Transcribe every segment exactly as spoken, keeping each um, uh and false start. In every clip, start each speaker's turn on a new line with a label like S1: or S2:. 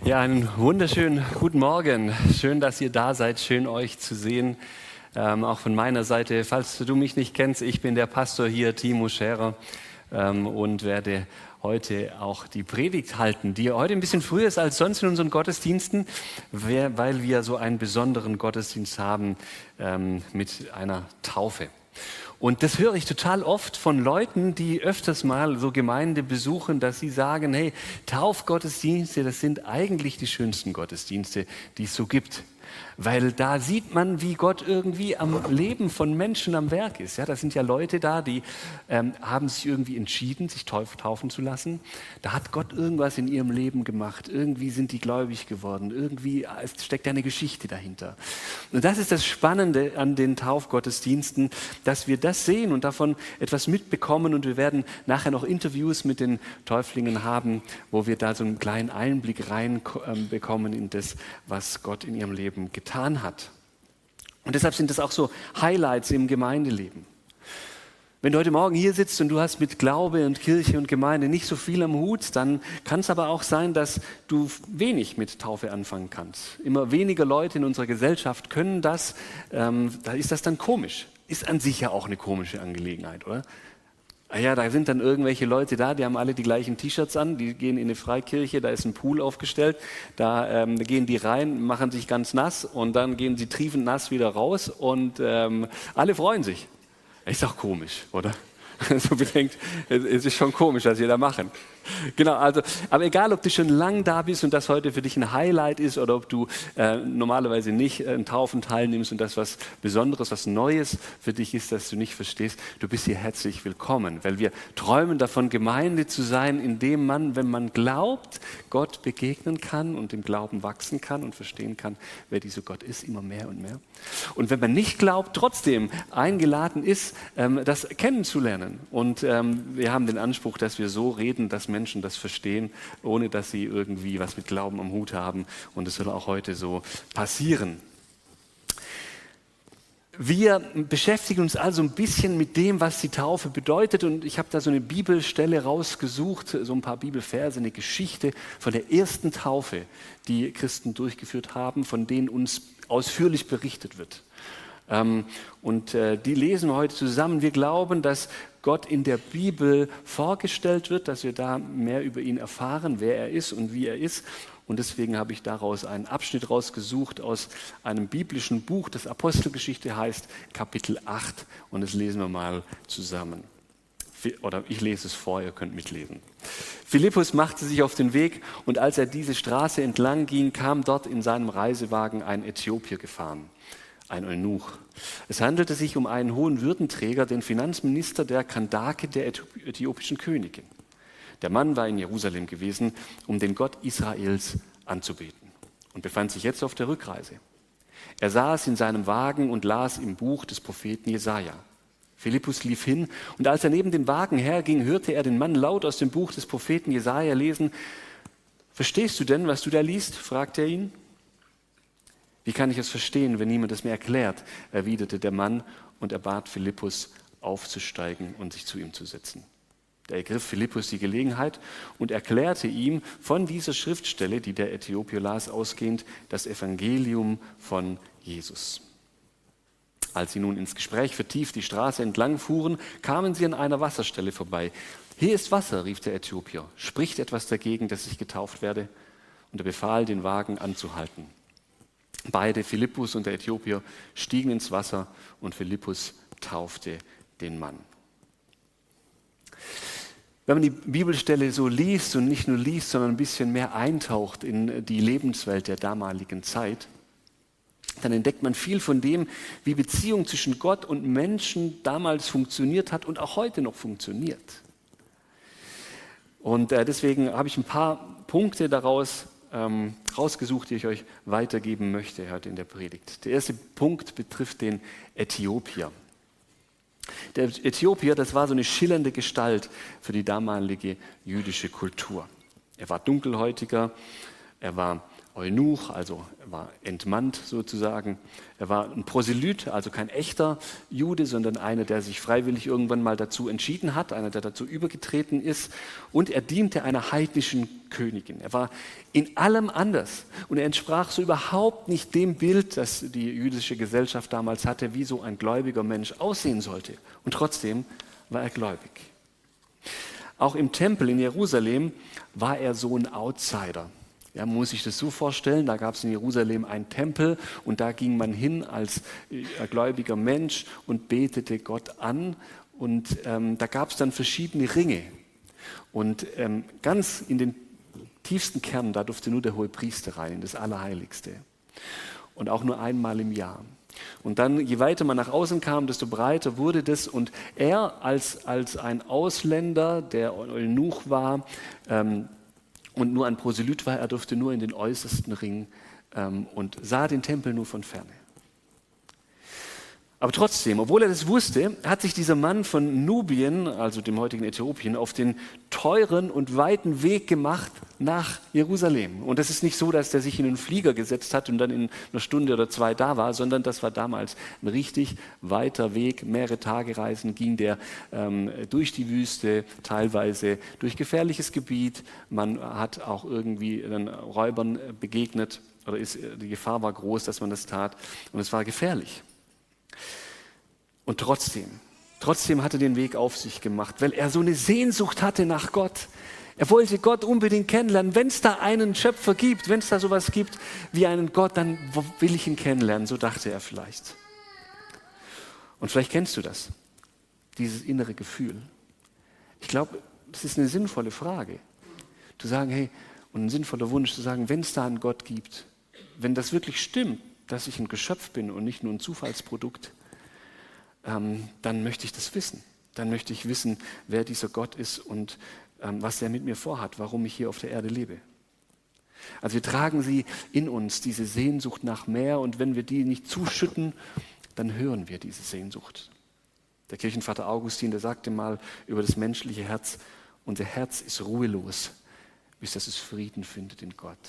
S1: Ja, einen wunderschönen guten Morgen. Schön, dass ihr da seid. Schön, euch zu sehen. Ähm, auch von meiner Seite, falls du mich nicht kennst, ich bin der Pastor hier, Timo Scherer, ähm, und werde heute auch die Predigt halten, die heute ein bisschen früher ist als sonst in unseren Gottesdiensten, weil wir so einen besonderen Gottesdienst haben ähm, mit einer Taufe. Und das höre ich total oft von Leuten, die öfters mal so Gemeinde besuchen, dass sie sagen, hey, Taufgottesdienste, das sind eigentlich die schönsten Gottesdienste, die es so gibt. Weil da sieht man, wie Gott irgendwie am Leben von Menschen am Werk ist. Ja, da sind ja Leute da, die ähm, haben sich irgendwie entschieden, sich taufen zu lassen. Da hat Gott irgendwas in ihrem Leben gemacht. Irgendwie sind die gläubig geworden. Irgendwie steckt eine Geschichte dahinter. Und das ist das Spannende an den Taufgottesdiensten, dass wir das sehen und davon etwas mitbekommen. Und wir werden nachher noch Interviews mit den Täuflingen haben, wo wir da so einen kleinen Einblick reinbekommen in das, was Gott in ihrem Leben getan hat. Und deshalb sind das auch so Highlights im Gemeindeleben. Wenn du heute Morgen hier sitzt und du hast mit Glaube und Kirche und Gemeinde nicht so viel am Hut, dann kann es aber auch sein, dass du wenig mit Taufe anfangen kannst. Immer weniger Leute in unserer Gesellschaft können das. Ähm, da ist das dann komisch. Ist an sich ja auch eine komische Angelegenheit, oder? Ah ja, da sind dann irgendwelche Leute da, die haben alle die gleichen T-Shirts an, die gehen in eine Freikirche, da ist ein Pool aufgestellt, da, ähm, da gehen die rein, machen sich ganz nass und dann gehen sie triefend nass wieder raus und ähm, alle freuen sich. Ist doch komisch, oder? So bedenkt, es ist schon komisch, was wir da machen. Genau, also, aber egal, ob du schon lang da bist und das heute für dich ein Highlight ist oder ob du äh, normalerweise nicht äh, an Taufen teilnimmst und das was Besonderes, was Neues für dich ist, das du nicht verstehst, du bist hier herzlich willkommen, weil wir träumen davon, Gemeinde zu sein, in dem man, wenn man glaubt, Gott begegnen kann und im Glauben wachsen kann und verstehen kann, wer dieser Gott ist, immer mehr und mehr. Und wenn man nicht glaubt, trotzdem eingeladen ist, ähm, das kennenzulernen. Und ähm, wir haben den Anspruch, dass wir so reden, dass Menschen das verstehen, ohne dass sie irgendwie was mit Glauben am Hut haben. Und das soll auch heute so passieren. Wir beschäftigen uns also ein bisschen mit dem, was die Taufe bedeutet. Und ich habe da so eine Bibelstelle rausgesucht, so ein paar Bibelverse, eine Geschichte von der ersten Taufe, die Christen durchgeführt haben, von denen uns ausführlich berichtet wird. Und die lesen wir heute zusammen. Wir glauben, dass Gott in der Bibel vorgestellt wird, dass wir da mehr über ihn erfahren, wer er ist und wie er ist. Und deswegen habe ich daraus einen Abschnitt rausgesucht aus einem biblischen Buch, das Apostelgeschichte heißt, Kapitel acht. Und das lesen wir mal zusammen. Oder ich lese es vor, ihr könnt mitlesen. Philippus machte sich auf den Weg und als er diese Straße entlang ging, kam dort in seinem Reisewagen ein Äthiopier gefahren. Ein Eunuch. Es handelte sich um einen hohen Würdenträger, den Finanzminister der Kandake der äthiopischen Königin. Der Mann war in Jerusalem gewesen, um den Gott Israels anzubeten und befand sich jetzt auf der Rückreise. Er saß in seinem Wagen und las im Buch des Propheten Jesaja. Philippus lief hin und als er neben dem Wagen herging, hörte er den Mann laut aus dem Buch des Propheten Jesaja lesen. Verstehst du denn, was du da liest? Fragte er ihn. Wie kann ich es verstehen, wenn niemand es mir erklärt? Erwiderte der Mann und er bat Philippus aufzusteigen und sich zu ihm zu setzen. Da ergriff Philippus die Gelegenheit und erklärte ihm von dieser Schriftstelle, die der Äthiopier las, ausgehend, das Evangelium von Jesus. Als sie nun ins Gespräch vertieft die Straße entlang fuhren, kamen sie an einer Wasserstelle vorbei. Hier ist Wasser, rief der Äthiopier. Spricht etwas dagegen, dass ich getauft werde? Und er befahl, den Wagen anzuhalten. Beide, Philippus und der Äthiopier, stiegen ins Wasser und Philippus taufte den Mann. Wenn man die Bibelstelle so liest und nicht nur liest, sondern ein bisschen mehr eintaucht in die Lebenswelt der damaligen Zeit, dann entdeckt man viel von dem, wie Beziehung zwischen Gott und Menschen damals funktioniert hat und auch heute noch funktioniert. Und deswegen habe ich ein paar Punkte daraus Ähm, rausgesucht, die ich euch weitergeben möchte heute in der Predigt. Der erste Punkt betrifft den Äthiopier. Der Äthiopier, das war so eine schillernde Gestalt für die damalige jüdische Kultur. Er war dunkelhäutiger, er war Eunuch, also er war entmannt sozusagen. Er war ein Proselyt, also kein echter Jude, sondern einer, der sich freiwillig irgendwann mal dazu entschieden hat, einer, der dazu übergetreten ist. Und er diente einer heidnischen Königin. Er war in allem anders und er entsprach so überhaupt nicht dem Bild, das die jüdische Gesellschaft damals hatte, wie so ein gläubiger Mensch aussehen sollte. Und trotzdem war er gläubig. Auch im Tempel in Jerusalem war er so ein Outsider. Ja, man muss sich das so vorstellen, da gab es in Jerusalem einen Tempel und da ging man hin als gläubiger Mensch und betete Gott an und ähm, da gab es dann verschiedene Ringe und ähm, ganz in den tiefsten Kern, da durfte nur der Hohepriester rein, in das Allerheiligste und auch nur einmal im Jahr. Und dann, je weiter man nach außen kam, desto breiter wurde das und er als, als ein Ausländer, der Eunuch war, ähm, und nur ein Proselyt war, er durfte nur in den äußersten Ring ähm, und sah den Tempel nur von ferne. Aber trotzdem, obwohl er das wusste, hat sich dieser Mann von Nubien, also dem heutigen Äthiopien, auf den teuren und weiten Weg gemacht nach Jerusalem. Und das ist nicht so, dass der sich in einen Flieger gesetzt hat und dann in einer Stunde oder zwei da war, sondern das war damals ein richtig weiter Weg. Mehrere Tagereisen ging der ähm, durch die Wüste, teilweise durch gefährliches Gebiet. Man hat auch irgendwie dann Räubern begegnet oder ist, die Gefahr war groß, dass man das tat und es war gefährlich. Und trotzdem, trotzdem hat er den Weg auf sich gemacht, weil er so eine Sehnsucht hatte nach Gott. Er wollte Gott unbedingt kennenlernen. Wenn es da einen Schöpfer gibt, wenn es da sowas gibt wie einen Gott, dann will ich ihn kennenlernen, so dachte er vielleicht. Und vielleicht kennst du das, dieses innere Gefühl. Ich glaube, das ist eine sinnvolle Frage. Zu sagen, hey, und ein sinnvoller Wunsch zu sagen, wenn es da einen Gott gibt, wenn das wirklich stimmt, dass ich ein Geschöpf bin und nicht nur ein Zufallsprodukt, ähm, dann möchte ich das wissen. Dann möchte ich wissen, wer dieser Gott ist und ähm, was er mit mir vorhat, warum ich hier auf der Erde lebe. Also wir tragen sie in uns, diese Sehnsucht nach mehr und wenn wir die nicht zuschütten, dann hören wir diese Sehnsucht. Der Kirchenvater Augustin, der sagte mal über das menschliche Herz, unser Herz ist ruhelos, bis dass es Frieden findet in Gott.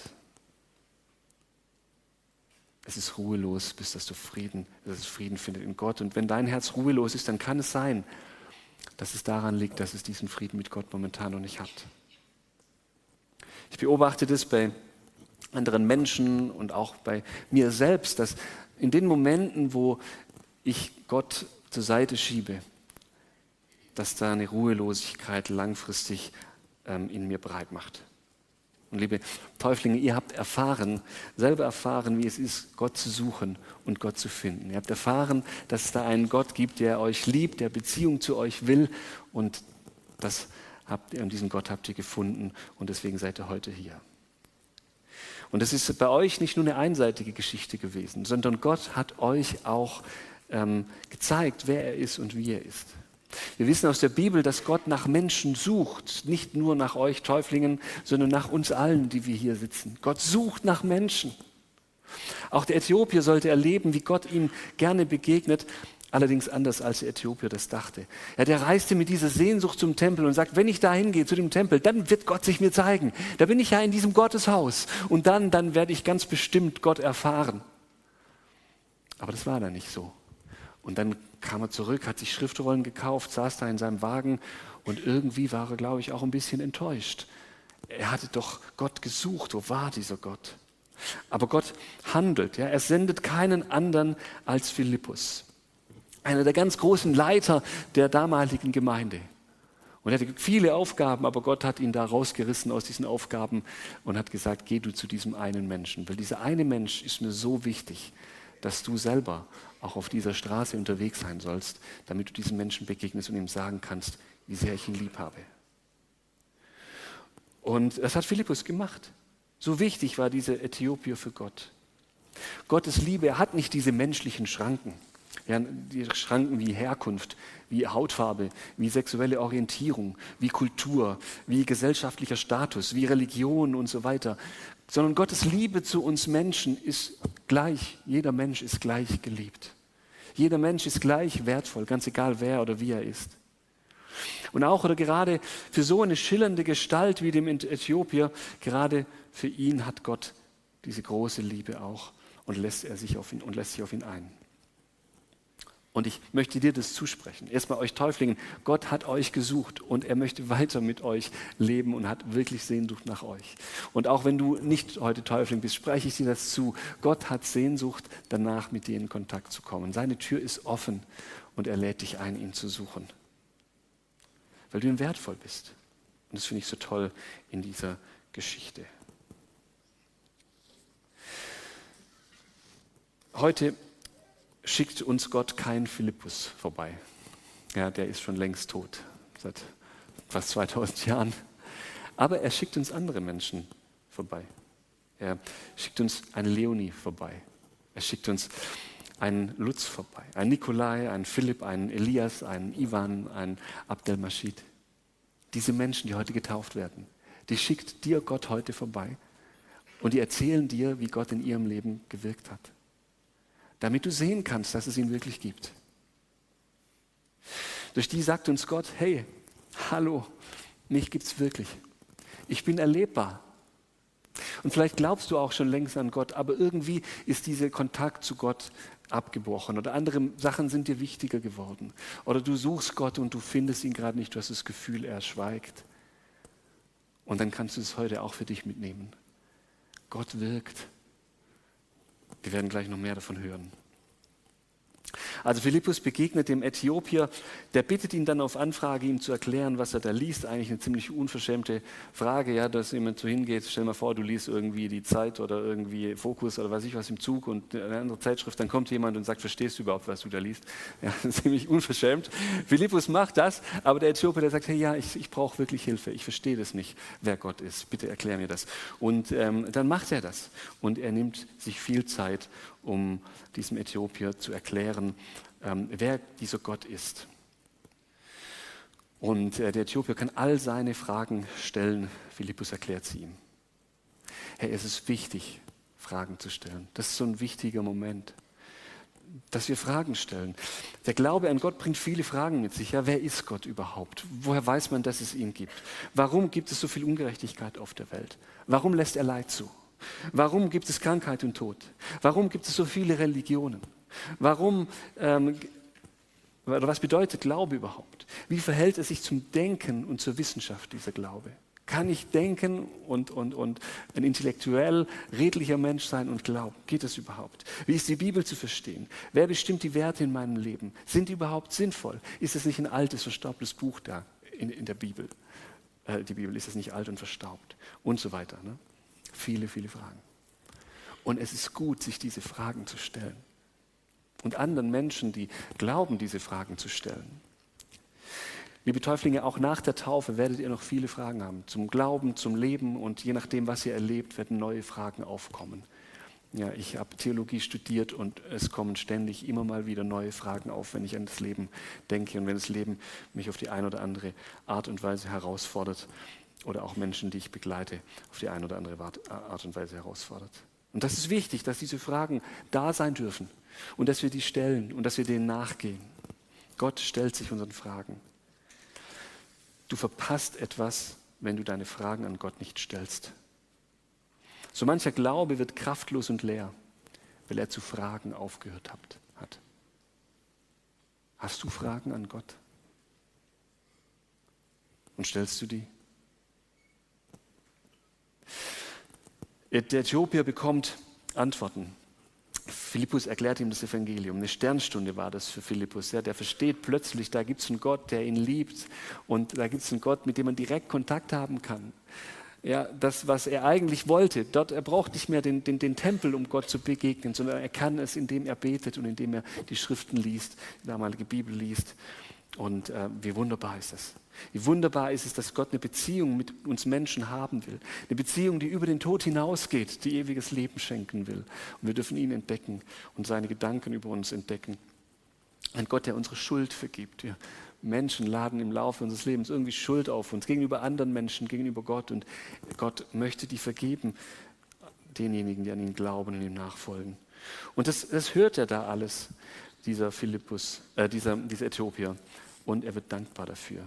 S1: Es ist ruhelos, bis dass du Frieden, dass es Frieden findet in Gott. Und wenn dein Herz ruhelos ist, dann kann es sein, dass es daran liegt, dass es diesen Frieden mit Gott momentan noch nicht hat. Ich beobachte das bei anderen Menschen und auch bei mir selbst, dass in den Momenten, wo ich Gott zur Seite schiebe, dass da eine Ruhelosigkeit langfristig ähm, in mir breit macht. Und liebe Täuflinge, ihr habt erfahren, selber erfahren, wie es ist, Gott zu suchen und Gott zu finden. Ihr habt erfahren, dass es da einen Gott gibt, der euch liebt, der Beziehung zu euch will und das habt ihr, und diesen Gott habt ihr gefunden und deswegen seid ihr heute hier. Und es ist bei euch nicht nur eine einseitige Geschichte gewesen, sondern Gott hat euch auch ähm, gezeigt, wer er ist und wie er ist. Wir wissen aus der Bibel, dass Gott nach Menschen sucht, nicht nur nach euch Täuflingen, sondern nach uns allen, die wir hier sitzen. Gott sucht nach Menschen. Auch der Äthiopier sollte erleben, wie Gott ihm gerne begegnet, allerdings anders als der Äthiopier das dachte. Ja, der reiste mit dieser Sehnsucht zum Tempel und sagt, wenn ich da hingehe zu dem Tempel, dann wird Gott sich mir zeigen. Da bin ich ja in diesem Gotteshaus und dann, dann werde ich ganz bestimmt Gott erfahren. Aber das war da nicht so. Und dann kam er zurück, hat sich Schriftrollen gekauft, saß da in seinem Wagen und irgendwie war er, glaube ich, auch ein bisschen enttäuscht. Er hatte doch Gott gesucht, wo war dieser Gott? Aber Gott handelt, ja, er sendet keinen anderen als Philippus, einer der ganz großen Leiter der damaligen Gemeinde. Und er hatte viele Aufgaben, aber Gott hat ihn da rausgerissen aus diesen Aufgaben und hat gesagt, geh du zu diesem einen Menschen, weil dieser eine Mensch ist mir so wichtig, dass du selber auch auf dieser Straße unterwegs sein sollst, damit du diesem Menschen begegnest und ihm sagen kannst, wie sehr ich ihn lieb habe. Und das hat Philippus gemacht. So wichtig war dieser Äthiopier für Gott. Gottes Liebe, er hat nicht diese menschlichen Schranken. Ja, die Schranken wie Herkunft, wie Hautfarbe, wie sexuelle Orientierung, wie Kultur, wie gesellschaftlicher Status, wie Religion und so weiter. Sondern Gottes Liebe zu uns Menschen ist gleich. Jeder Mensch ist gleich geliebt. Jeder Mensch ist gleich wertvoll, ganz egal wer oder wie er ist. Und auch oder gerade für so eine schillernde Gestalt wie dem Äthiopier, gerade für ihn hat Gott diese große Liebe auch und lässt er sich auf ihn und lässt sich auf ihn ein. Und ich möchte dir das zusprechen. Erstmal euch Täuflingen, Gott hat euch gesucht und er möchte weiter mit euch leben und hat wirklich Sehnsucht nach euch. Und auch wenn du nicht heute Täufling bist, spreche ich dir das zu. Gott hat Sehnsucht danach, mit dir in Kontakt zu kommen. Seine Tür ist offen und er lädt dich ein, ihn zu suchen. Weil du ihm wertvoll bist. Und das finde ich so toll in dieser Geschichte. Heute schickt uns Gott keinen Philippus vorbei. Ja, der ist schon längst tot, seit fast zweitausend Jahren. Aber er schickt uns andere Menschen vorbei. Er schickt uns eine Leonie vorbei. Er schickt uns einen Lutz vorbei, einen Nikolai, einen Philipp, einen Elias, einen Ivan, einen Abdelmaschid. Diese Menschen, die heute getauft werden, die schickt dir Gott heute vorbei und die erzählen dir, wie Gott in ihrem Leben gewirkt hat. Damit du sehen kannst, dass es ihn wirklich gibt. Durch die sagt uns Gott, hey, hallo, mich gibt's wirklich. Ich bin erlebbar. Und vielleicht glaubst du auch schon längst an Gott, aber irgendwie ist dieser Kontakt zu Gott abgebrochen oder andere Sachen sind dir wichtiger geworden. Oder du suchst Gott und du findest ihn gerade nicht, du hast das Gefühl, er schweigt. Und dann kannst du es heute auch für dich mitnehmen. Gott wirkt. Wir werden gleich noch mehr davon hören. Also Philippus begegnet dem Äthiopier, der bittet ihn dann auf Anfrage, ihm zu erklären, was er da liest. Eigentlich eine ziemlich unverschämte Frage, ja, dass jemand so hingeht, stell mal vor, du liest irgendwie die Zeit oder irgendwie Fokus oder weiß ich was im Zug und eine andere Zeitschrift, dann kommt jemand und sagt, verstehst du überhaupt, was du da liest? Ja, ziemlich unverschämt. Philippus macht das, aber der Äthiopier, der sagt, hey, ja, ich, ich brauche wirklich Hilfe, ich verstehe das nicht, wer Gott ist, bitte erklär mir das. Und ähm, dann macht er das und er nimmt sich viel Zeit, um diesem Äthiopier zu erklären, ähm, wer dieser Gott ist. Und äh, der Äthiopier kann all seine Fragen stellen. Philippus erklärt sie ihm. Hey, es ist wichtig, Fragen zu stellen. Das ist so ein wichtiger Moment, dass wir Fragen stellen. Der Glaube an Gott bringt viele Fragen mit sich. Ja, wer ist Gott überhaupt? Woher weiß man, dass es ihn gibt? Warum gibt es so viel Ungerechtigkeit auf der Welt? Warum lässt er Leid zu? Warum gibt es Krankheit und Tod? Warum gibt es so viele Religionen? Warum, ähm, oder was bedeutet Glaube überhaupt? Wie verhält es sich zum Denken und zur Wissenschaft, dieser Glaube? Kann ich denken und, und, und ein intellektuell redlicher Mensch sein und glauben? Geht das überhaupt? Wie ist die Bibel zu verstehen? Wer bestimmt die Werte in meinem Leben? Sind die überhaupt sinnvoll? Ist es nicht ein altes, verstaubtes Buch da in, in der Bibel? Äh, die Bibel, ist es nicht alt und verstaubt? Und so weiter, ne? Viele, viele Fragen. Und es ist gut, sich diese Fragen zu stellen. Und anderen Menschen, die glauben, diese Fragen zu stellen. Liebe Täuflinge, auch nach der Taufe werdet ihr noch viele Fragen haben. Zum Glauben, zum Leben und je nachdem, was ihr erlebt, werden neue Fragen aufkommen. Ja, ich habe Theologie studiert und es kommen ständig immer mal wieder neue Fragen auf, wenn ich an das Leben denke und wenn das Leben mich auf die eine oder andere Art und Weise herausfordert. Oder auch Menschen, die ich begleite, auf die eine oder andere Art und Weise herausfordert. Und das ist wichtig, dass diese Fragen da sein dürfen und dass wir die stellen und dass wir denen nachgehen. Gott stellt sich unseren Fragen. Du verpasst etwas, wenn du deine Fragen an Gott nicht stellst. So mancher Glaube wird kraftlos und leer, weil er zu fragen aufgehört hat. Hast du Fragen an Gott? Und stellst du die? Der Äthiopier bekommt Antworten. Philippus erklärt ihm das Evangelium. Eine Sternstunde war das für Philippus. Ja, der versteht plötzlich, da gibt es einen Gott, der ihn liebt. Und da gibt es einen Gott, mit dem man direkt Kontakt haben kann. Ja, das, was er eigentlich wollte. Dort, er braucht nicht mehr den, den, den Tempel, um Gott zu begegnen, sondern er kann es, indem er betet und indem er die Schriften liest, die damalige Bibel liest. Und äh, wie wunderbar ist das? Wie wunderbar ist es, dass Gott eine Beziehung mit uns Menschen haben will. Eine Beziehung, die über den Tod hinausgeht, die ewiges Leben schenken will. Und wir dürfen ihn entdecken und seine Gedanken über uns entdecken. Ein Gott, der unsere Schuld vergibt. Wir Menschen laden im Laufe unseres Lebens irgendwie Schuld auf uns, gegenüber anderen Menschen, gegenüber Gott. Und Gott möchte die vergeben, denjenigen, die an ihn glauben und ihm nachfolgen. Und das, das hört er da alles, dieser Philippus, äh, dieser, dieser Äthiopier. Und er wird dankbar dafür.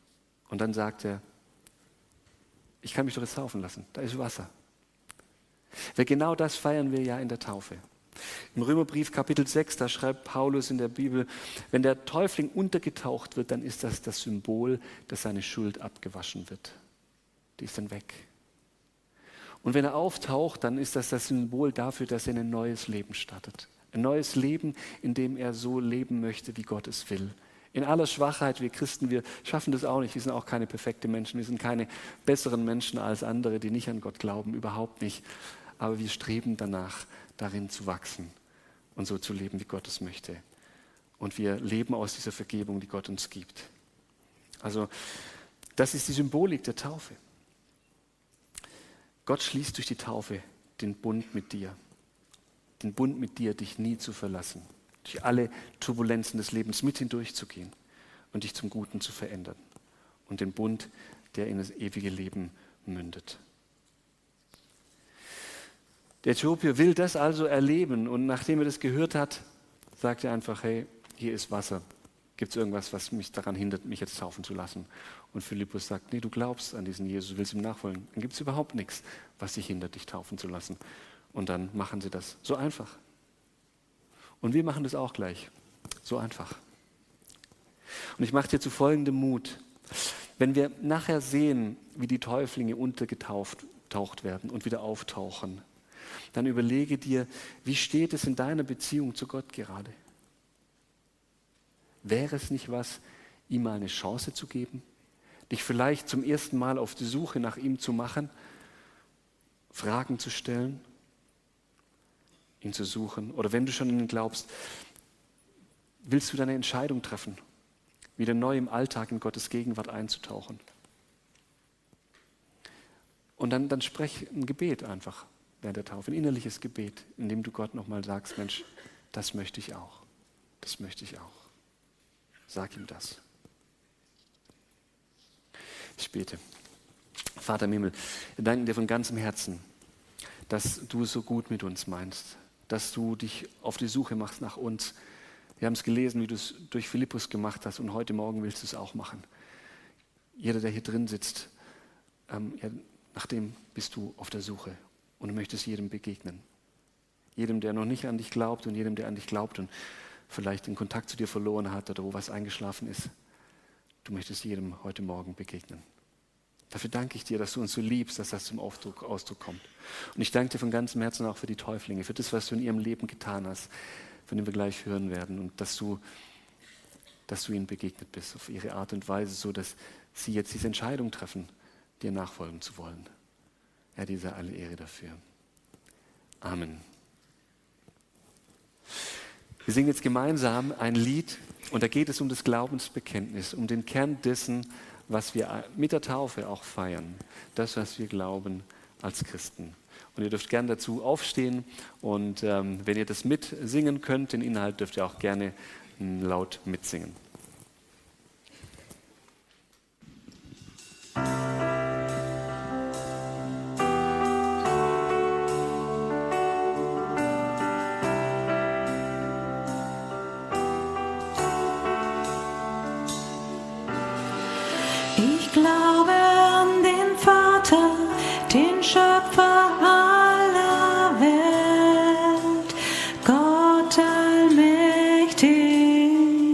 S1: Und dann sagt er, ich kann mich doch jetzt taufen lassen, da ist Wasser. Weil genau das feiern wir ja in der Taufe. Im Römerbrief Kapitel sechs, da schreibt Paulus in der Bibel, wenn der Täufling untergetaucht wird, dann ist das das Symbol, dass seine Schuld abgewaschen wird. Die ist dann weg. Und wenn er auftaucht, dann ist das das Symbol dafür, dass er ein neues Leben startet. Ein neues Leben, in dem er so leben möchte, wie Gott es will. In aller Schwachheit, wir Christen, wir schaffen das auch nicht. Wir sind auch keine perfekten Menschen. Wir sind keine besseren Menschen als andere, die nicht an Gott glauben. Überhaupt nicht. Aber wir streben danach, darin zu wachsen und so zu leben, wie Gott es möchte. Und wir leben aus dieser Vergebung, die Gott uns gibt. Also, das ist die Symbolik der Taufe. Gott schließt durch die Taufe den Bund mit dir. Den Bund mit dir, dich nie zu verlassen. Durch alle Turbulenzen des Lebens mit hindurchzugehen und dich zum Guten zu verändern. Und den Bund, der in das ewige Leben mündet. Der Äthiopier will das also erleben und nachdem er das gehört hat, sagt er einfach, hey, hier ist Wasser. Gibt es irgendwas, was mich daran hindert, mich jetzt taufen zu lassen? Und Philippus sagt, nee, du glaubst an diesen Jesus, du willst ihm nachfolgen. Dann gibt es überhaupt nichts, was dich hindert, dich taufen zu lassen. Und dann machen sie das. So einfach. Und wir machen das auch gleich. So einfach. Und ich mache dir zu folgendem Mut. Wenn wir nachher sehen, wie die Täuflinge untergetaucht taucht werden und wieder auftauchen, dann überlege dir, wie steht es in deiner Beziehung zu Gott gerade? Wäre es nicht was, ihm mal eine Chance zu geben? Dich vielleicht zum ersten Mal auf die Suche nach ihm zu machen? Fragen zu stellen? Ihn zu suchen? Oder wenn du schon an ihn glaubst, willst du deine Entscheidung treffen, wieder neu im Alltag in Gottes Gegenwart einzutauchen? Und dann, dann sprech ein Gebet einfach während der Taufe, ein innerliches Gebet, in dem du Gott nochmal sagst, Mensch, das möchte ich auch, das möchte ich auch. Sag ihm das. Ich bete. Vater im Himmel, wir danken dir von ganzem Herzen, dass du so gut mit uns meinst, dass du dich auf die Suche machst nach uns. Wir haben es gelesen, wie du es durch Philippus gemacht hast und heute Morgen willst du es auch machen. Jeder, der hier drin sitzt, ähm, ja, nach dem bist du auf der Suche und du möchtest jedem begegnen. Jedem, der noch nicht an dich glaubt und jedem, der an dich glaubt und vielleicht den Kontakt zu dir verloren hat oder wo was eingeschlafen ist. Du möchtest jedem heute Morgen begegnen. Dafür danke ich dir, dass du uns so liebst, dass das zum Ausdruck, Ausdruck kommt. Und ich danke dir von ganzem Herzen auch für die Täuflinge, für das, was du in ihrem Leben getan hast, von dem wir gleich hören werden. Und dass du, dass du ihnen begegnet bist auf ihre Art und Weise, so dass sie jetzt diese Entscheidung treffen, dir nachfolgen zu wollen. Herr, dir sei alle Ehre dafür. Amen. Wir singen jetzt gemeinsam ein Lied und da geht es um das Glaubensbekenntnis, um den Kern dessen, was wir mit der Taufe auch feiern. Das, was wir glauben als Christen. Und ihr dürft gerne dazu aufstehen und ähm, wenn ihr das mitsingen könnt, den Inhalt dürft ihr auch gerne laut mitsingen.
S2: Ich glaube an den Vater, den Schöpfer aller Welt, Gott allmächtig,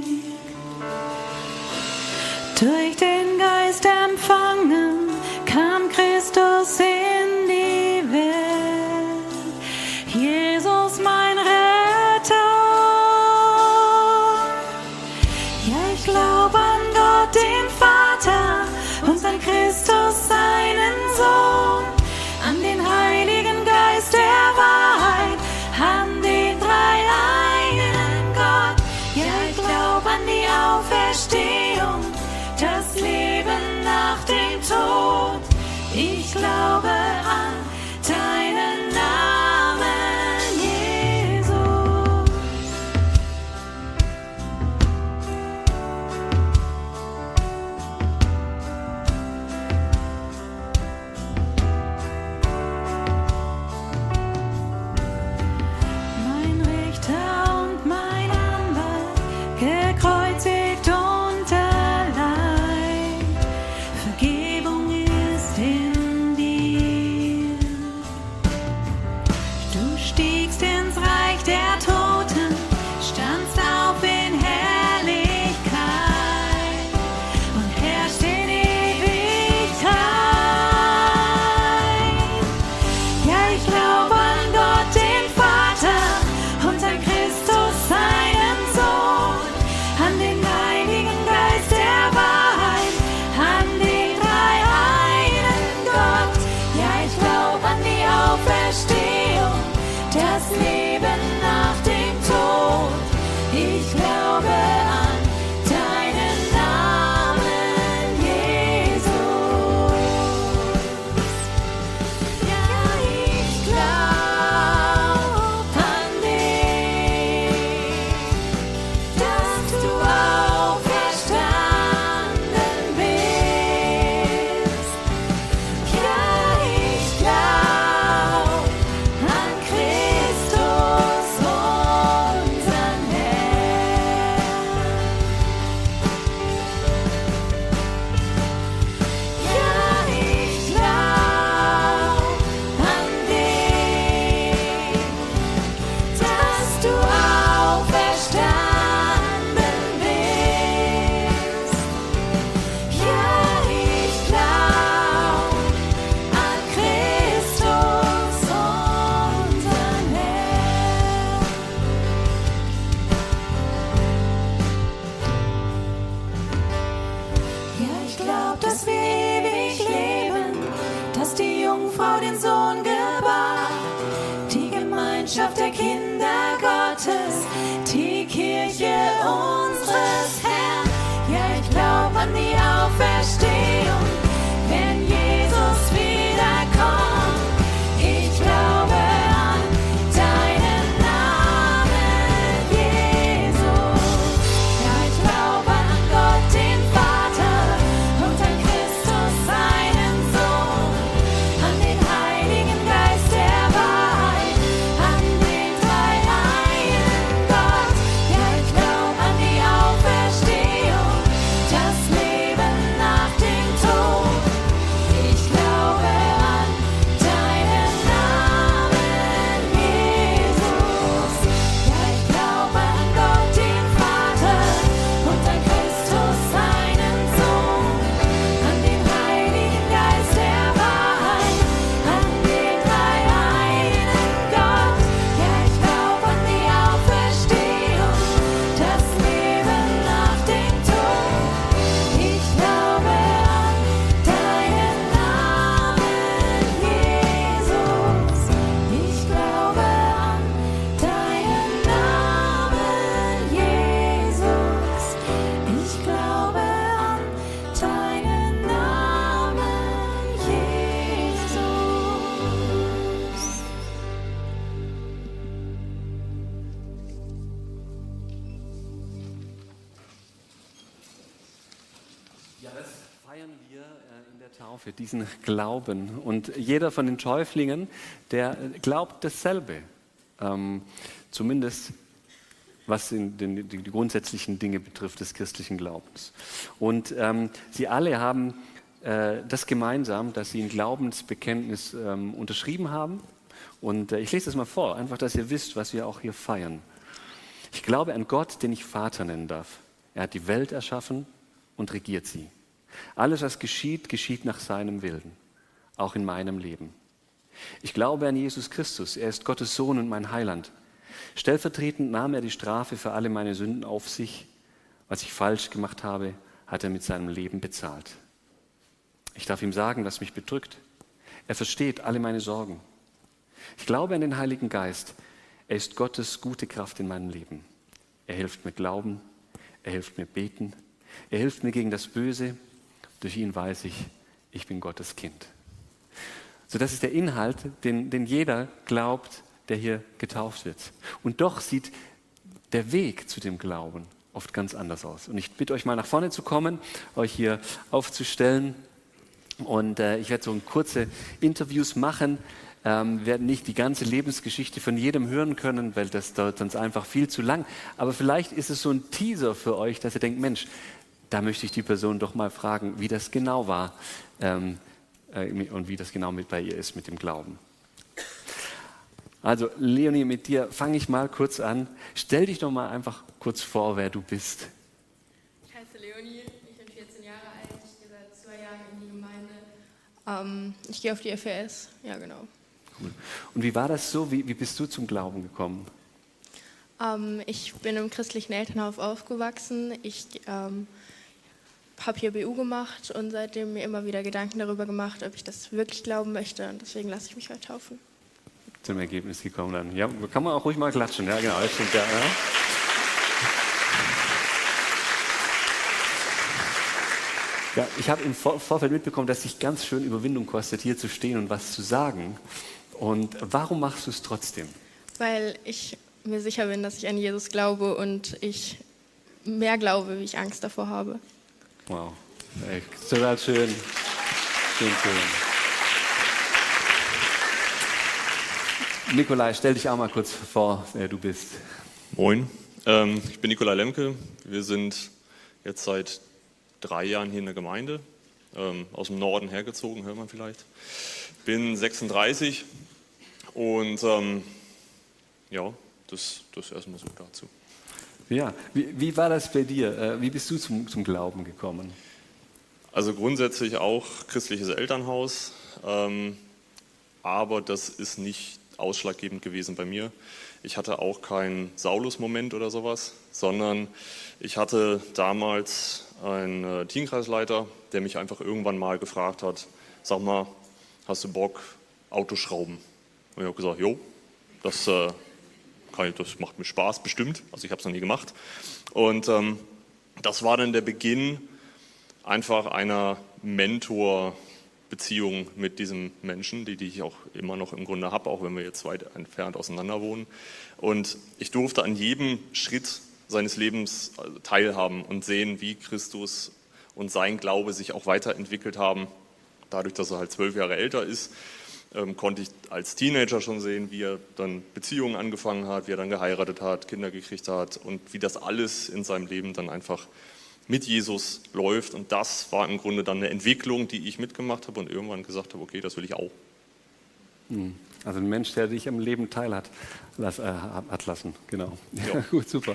S2: durch den Geist empfangen, kam Christus in die Welt, Jesus mein Retter. Ja, ich glaube an Gott, den Vater, und an Christus, seinen Sohn, an den Heiligen Geist der Wahrheit, an den dreieinen Gott. Ja, ich glaube an die Auferstehung, das Leben nach dem Tod. Ich glaube an deinen Namen, Jesus. Mein Richter und mein Anwalt, gekreuzigt und allein. Vergebung ist in dir. stiegst ins Reich der Toten, standst auf in Herrlichkeit und herrschst in Ewigkeit. Ja, ich glaube an Gott, den Vater, und an Christus, seinen Sohn, an den Heiligen Geist der Wahrheit, an den dreieinen Gott. Ja, ich glaube an die Auferstehung, das Leben nach dem Tod. Ich glaube an deinen Namen, Jesus. Ja, ich glaube an dich, dass du auferstanden bist. Ja, ich glaube an Christus, unseren Herrn. Ja, ich glaube an dich, dass du auferstanden bist. Ja, ich glaube an Christus, unseren Herrn. Ja, ich glaube, dass wir ewig leben, dass die Jungfrau den Sohn gebar, die Gemeinschaft der Kinder Gottes, die Kirche unseres Herrn. Ja, ich glaube an die Auferstehung, wenn Jesus wiederkommt. Ich glaube an deinen Namen, Jesus. Ja, ich glaube an Gott, den Vater, und an Christus, seinen Sohn, an den Heiligen Geist der Wahrheit, an den dreieinen Gott. Ja, ich glaube an die Auferstehung, das Leben nach dem Tod. Ich glaube an deinen Namen, Jesus. Ja, ich glaube an Gott, den Vater, und an Christus, seinen Sohn, an den Heiligen Geist der Wahrheit, an den dreieinen Gott. Ja, ich glaube an die Auferstehung, das Leben nach dem Tod. Ich glaube an deinen Namen, Jesus. Ich glaube an deinen Namen, Jesus. Ich glaube an deinen Namen, Jesus.
S1: Ja, das feiern wir äh, in der Taufe, diesen Glauben. Und jeder von den Täuflingen, der äh, glaubt dasselbe. Ähm, zumindest was in den, die, die grundsätzlichen Dinge betrifft des christlichen Glaubens. Und ähm, sie alle haben äh, das gemeinsam, dass sie ein Glaubensbekenntnis ähm, unterschrieben haben. Und äh, ich lese das mal vor, einfach, dass ihr wisst, was wir auch hier feiern. Ich glaube an Gott, den ich Vater nennen darf. Er hat die Welt erschaffen und regiert sie. Alles, was geschieht, geschieht nach seinem Willen, auch in meinem Leben. Ich glaube an Jesus Christus, er ist Gottes Sohn und mein Heiland. Stellvertretend nahm er die Strafe für alle meine Sünden auf sich. Was ich falsch gemacht habe, hat er mit seinem Leben bezahlt. Ich darf ihm sagen, was mich bedrückt. Er versteht alle meine Sorgen. Ich glaube an den Heiligen Geist. Er ist Gottes gute Kraft in meinem Leben. Er hilft mir glauben, er hilft mir beten, er hilft mir gegen das Böse. Durch ihn weiß ich, ich bin Gottes Kind. So, das ist der Inhalt, den, den jeder glaubt, der hier getauft wird. Und doch sieht der Weg zu dem Glauben oft ganz anders aus. Und ich bitte euch mal nach vorne zu kommen, euch hier aufzustellen. Und äh, ich werde so kurze Interviews machen. Ähm, werden nicht die ganze Lebensgeschichte von jedem hören können, weil das dauert sonst einfach viel zu lang. Aber vielleicht ist es so ein Teaser für euch, dass ihr denkt, Mensch, da möchte ich die Person doch mal fragen, wie das genau war ähm, äh, und wie das genau mit bei ihr ist mit dem Glauben. Also Leonie, mit dir fange ich mal kurz an. Stell dich doch mal einfach kurz vor, wer du bist.
S3: Ich heiße Leonie, ich bin vierzehn Jahre alt, ich gehe seit zwei Jahren in die Gemeinde. Ähm, ich gehe auf die F E S, ja genau.
S1: Cool. Und wie war das so? Wie, wie bist du zum Glauben gekommen?
S3: Ähm, ich bin im christlichen Elternhaus aufgewachsen. Ich ähm, habe hier B U gemacht und seitdem mir immer wieder Gedanken darüber gemacht, ob ich das wirklich glauben möchte. Und deswegen lasse ich mich heute taufen.
S1: Zum Ergebnis gekommen dann. Ja, kann man auch ruhig mal klatschen. Ja, genau, das stimmt ja. ja. Ja, ich habe im Vor- Vorfeld mitbekommen, dass es dich ganz schön Überwindung kostet, hier zu stehen und was zu sagen. Und warum machst du es trotzdem?
S3: Weil ich mir sicher bin, dass ich an Jesus glaube und ich mehr glaube, wie ich Angst davor habe.
S1: Wow, echt, total schön. Schön, schön. Nikolai, stell dich auch mal kurz vor, wer du bist.
S4: Moin, ähm, ich bin Nikolai Lemke. Wir sind jetzt seit drei Jahren hier in der Gemeinde, ähm, aus dem Norden hergezogen, hört man vielleicht. Bin sechsunddreißig und ähm, ja, das, das erstmal so dazu.
S1: Ja, wie, wie war das bei dir? Wie bist du zum, zum Glauben gekommen?
S4: Also grundsätzlich auch christliches Elternhaus, ähm, aber das ist nicht ausschlaggebend gewesen bei mir. Ich hatte auch keinen Saulus-Moment oder sowas, sondern ich hatte damals einen äh, Teamkreisleiter, der mich einfach irgendwann mal gefragt hat, sag mal, hast du Bock, Autoschrauben? Und ich habe gesagt, jo, das, äh, kann ich, das macht mir Spaß, bestimmt. Also ich habe es noch nie gemacht. Und ähm, das war dann der Beginn einfach einer Mentor-Beziehung mit diesem Menschen, die, die ich auch immer noch im Grunde habe, auch wenn wir jetzt weit entfernt auseinander wohnen. Und ich durfte an jedem Schritt seines Lebens teilhaben und sehen, wie Christus und sein Glaube sich auch weiterentwickelt haben. Dadurch, dass er halt zwölf Jahre älter ist, ähm, konnte ich als Teenager schon sehen, wie er dann Beziehungen angefangen hat, wie er dann geheiratet hat, Kinder gekriegt hat und wie das alles in seinem Leben dann einfach mit Jesus läuft. Und das war im Grunde dann eine Entwicklung, die ich mitgemacht habe und irgendwann gesagt habe, okay, das will ich auch.
S1: Also ein Mensch, der dich am Leben teil hat, las, äh, hat lassen. Genau. Ja. Gut, super.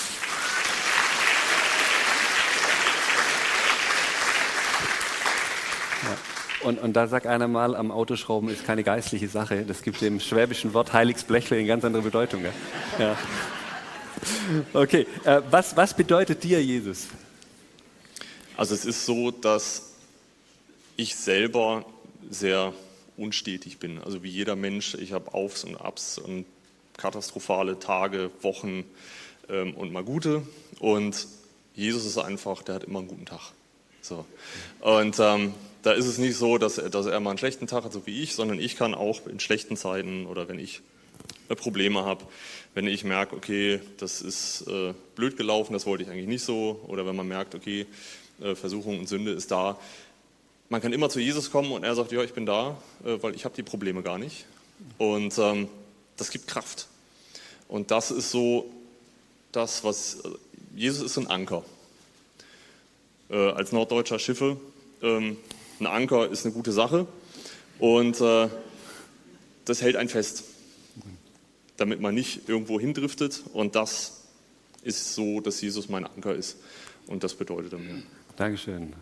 S1: Ja. Und, und da sagt einer mal, am Autoschrauben ist keine geistliche Sache. Das gibt dem schwäbischen Wort Heiligs Blechle eine ganz andere Bedeutung. Ja? Ja. Okay, äh, was, was bedeutet dir Jesus?
S4: Also es ist so, dass ich selber sehr unstetig bin. Also wie jeder Mensch, ich habe Aufs und Abs und katastrophale Tage, Wochen ähm, und mal gute. Und Jesus ist einfach, der hat immer einen guten Tag. So. Und ähm, da ist es nicht so, dass er, dass er mal einen schlechten Tag hat, so wie ich, sondern ich kann auch in schlechten Zeiten oder wenn ich Probleme habe, wenn ich merke, okay, das ist äh, blöd gelaufen, das wollte ich eigentlich nicht so, oder wenn man merkt, okay, äh, Versuchung und Sünde ist da. Man kann immer zu Jesus kommen und er sagt, ja, ich bin da, äh, weil ich habe die Probleme gar nicht. Und ähm, das gibt Kraft. Und das ist so das, was, äh, Jesus ist ein Anker. Äh, als norddeutscher Schiffe, ähm, ein Anker ist eine gute Sache und äh, das hält einen fest, damit man nicht irgendwo hindriftet. Und das ist so, dass Jesus mein Anker ist. Und das bedeutet er mir.
S1: Dankeschön.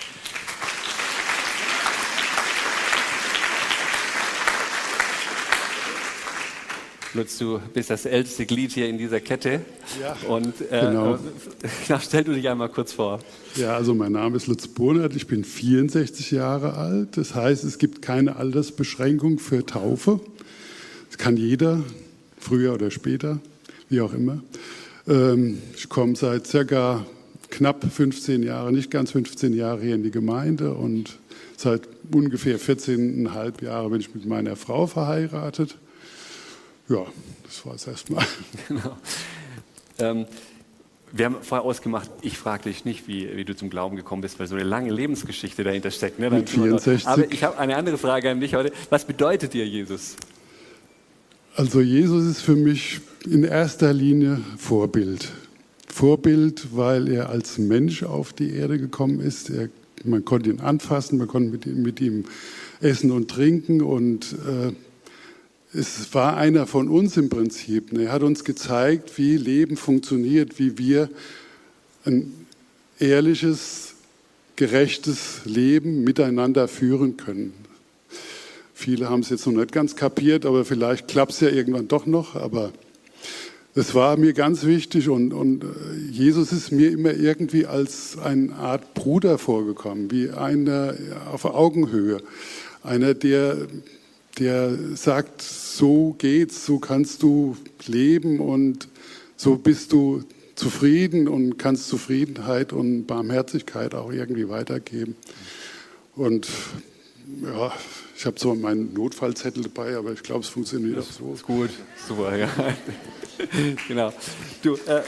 S1: Lutz, du bist das älteste Glied hier in dieser Kette.
S5: Ja,
S1: und äh,
S5: genau.
S1: Na, stell du dich einmal kurz vor.
S5: Ja, also mein Name ist Lutz Bohnert, ich bin vierundsechzig Jahre alt. Das heißt, es gibt keine Altersbeschränkung für Taufe. Das kann jeder, früher oder später, wie auch immer. Ich komme seit circa knapp fünfzehn Jahren, nicht ganz fünfzehn Jahre hier in die Gemeinde und seit ungefähr vierzehneinhalb Jahren bin ich mit meiner Frau verheiratet. Ja, das war es erstmal.
S1: Genau. Ähm, wir haben vorher ausgemacht, ich frage dich nicht, wie, wie du zum Glauben gekommen bist, weil so eine lange Lebensgeschichte dahinter steckt. Ne?
S5: Mit vierundsechzig.
S1: Aber ich habe eine andere Frage an dich heute. Was bedeutet dir Jesus?
S5: Also Jesus ist für mich in erster Linie Vorbild. Vorbild, weil er als Mensch auf die Erde gekommen ist. Er, man konnte ihn anfassen, man konnte mit ihm, mit ihm essen und trinken und äh, es war einer von uns im Prinzip. Er hat uns gezeigt, wie Leben funktioniert, wie wir ein ehrliches, gerechtes Leben miteinander führen können. Viele haben es jetzt noch nicht ganz kapiert, aber vielleicht klappt es ja irgendwann doch noch. Aber das war mir ganz wichtig und, und Jesus ist mir immer irgendwie als eine Art Bruder vorgekommen, wie einer auf Augenhöhe. Einer, der, der sagt, so geht's, so kannst du leben und so bist du zufrieden und kannst Zufriedenheit und Barmherzigkeit auch irgendwie weitergeben. Und ja, ich habe so meinen Notfallzettel dabei, aber ich glaube, es funktioniert auch so.
S1: Ist gut, super, ja. Genau. Du, äh,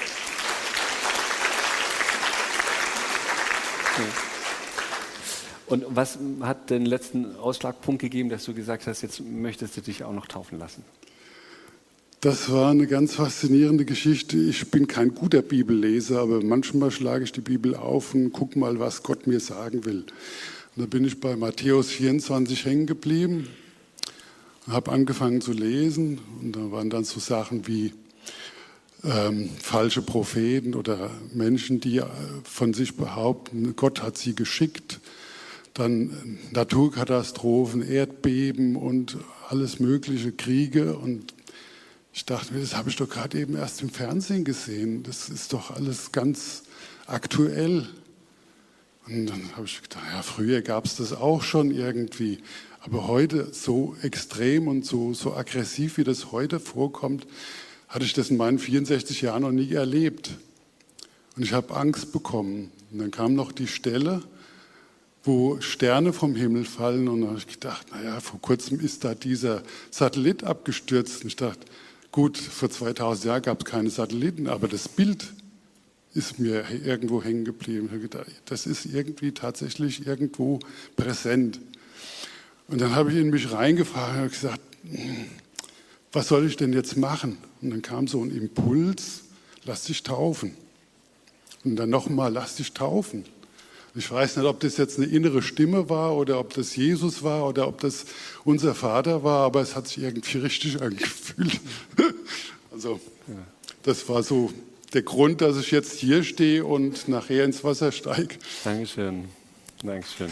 S1: und was hat den letzten Ausschlagpunkt gegeben, dass du gesagt hast, jetzt möchtest du dich auch noch taufen lassen?
S5: Das war eine ganz faszinierende Geschichte. Ich bin kein guter Bibelleser, aber manchmal schlage ich die Bibel auf und gucke mal, was Gott mir sagen will. Und da bin ich bei Matthäus vierundzwanzig hängen geblieben und habe angefangen zu lesen. Und da waren dann so Sachen wie ähm, falsche Propheten oder Menschen, die von sich behaupten, Gott hat sie geschickt. Dann Naturkatastrophen, Erdbeben und alles mögliche, Kriege. Und ich dachte mir, das habe ich doch gerade eben erst im Fernsehen gesehen. Das ist doch alles ganz aktuell. Und dann habe ich gedacht, ja, früher gab es das auch schon irgendwie. Aber heute so extrem und so, so aggressiv, wie das heute vorkommt, hatte ich das in meinen vierundsechzig Jahren noch nie erlebt. Und ich habe Angst bekommen. Und dann kam noch die Stelle, wo Sterne vom Himmel fallen. Und da habe ich gedacht, naja, vor kurzem ist da dieser Satellit abgestürzt. Und ich dachte, gut, vor zweitausend Jahren gab es keine Satelliten, aber das Bild ist mir irgendwo hängen geblieben. Ich habe gedacht, das ist irgendwie tatsächlich irgendwo präsent. Und dann habe ich in mich reingefragt und habe gesagt, was soll ich denn jetzt machen? Und dann kam so ein Impuls, lass dich taufen. Und dann nochmal, lass dich taufen. Ich weiß nicht, ob das jetzt eine innere Stimme war oder ob das Jesus war oder ob das unser Vater war, aber es hat sich irgendwie richtig angefühlt. Also das war so der Grund, dass ich jetzt hier stehe und nachher ins Wasser steige.
S1: Dankeschön. Dankeschön.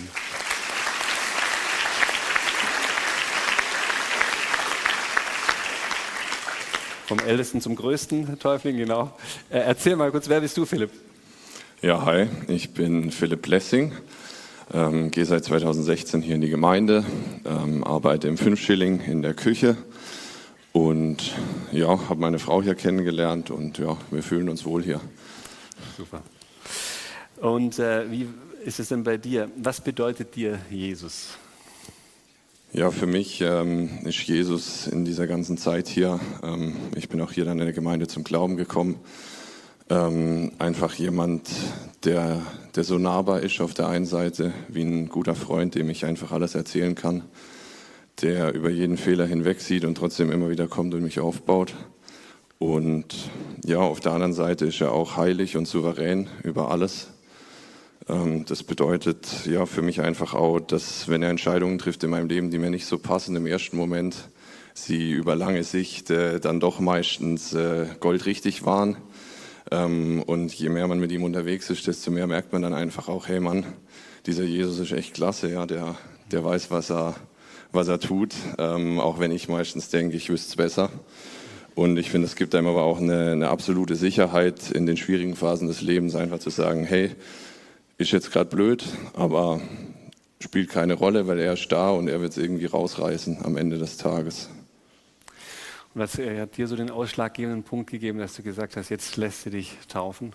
S1: Vom Ältesten zum Größten, Täufling, genau. Äh, erzähl mal kurz, wer bist du, Philipp?
S6: Ja, hi, ich bin Philipp Lessing, ähm, gehe seit zweitausendsechzehn hier in die Gemeinde, ähm, arbeite im Fünfschilling in der Küche und ja, habe meine Frau hier kennengelernt und ja, wir fühlen uns wohl hier.
S1: Super. Und äh, wie ist es denn bei dir? Was bedeutet dir Jesus?
S6: Ja, für mich ähm, ist Jesus in dieser ganzen Zeit hier, ähm, ich bin auch hier dann in der Gemeinde zum Glauben gekommen, Ähm, einfach jemand, der, der so nahbar ist auf der einen Seite, wie ein guter Freund, dem ich einfach alles erzählen kann, der über jeden Fehler hinweg sieht und trotzdem immer wieder kommt und mich aufbaut. Und ja, auf der anderen Seite ist er auch heilig und souverän über alles. Ähm, das bedeutet ja für mich einfach auch, dass wenn er Entscheidungen trifft in meinem Leben, die mir nicht so passen im ersten Moment, sie über lange Sicht äh, dann doch meistens äh, goldrichtig waren. Ähm, und je mehr man mit ihm unterwegs ist, desto mehr merkt man dann einfach auch, hey Mann, dieser Jesus ist echt klasse, ja, der, der weiß, was er, was er tut, ähm, auch wenn ich meistens denke, ich wüsste es besser. Und ich finde, es gibt einem aber auch eine, eine absolute Sicherheit in den schwierigen Phasen des Lebens, einfach zu sagen, hey, ist jetzt gerade blöd, aber spielt keine Rolle, weil er ist da und er wird es irgendwie rausreißen am Ende des Tages.
S1: Und was hat dir so den ausschlaggebenden Punkt gegeben, dass du gesagt hast, jetzt lässt du dich taufen?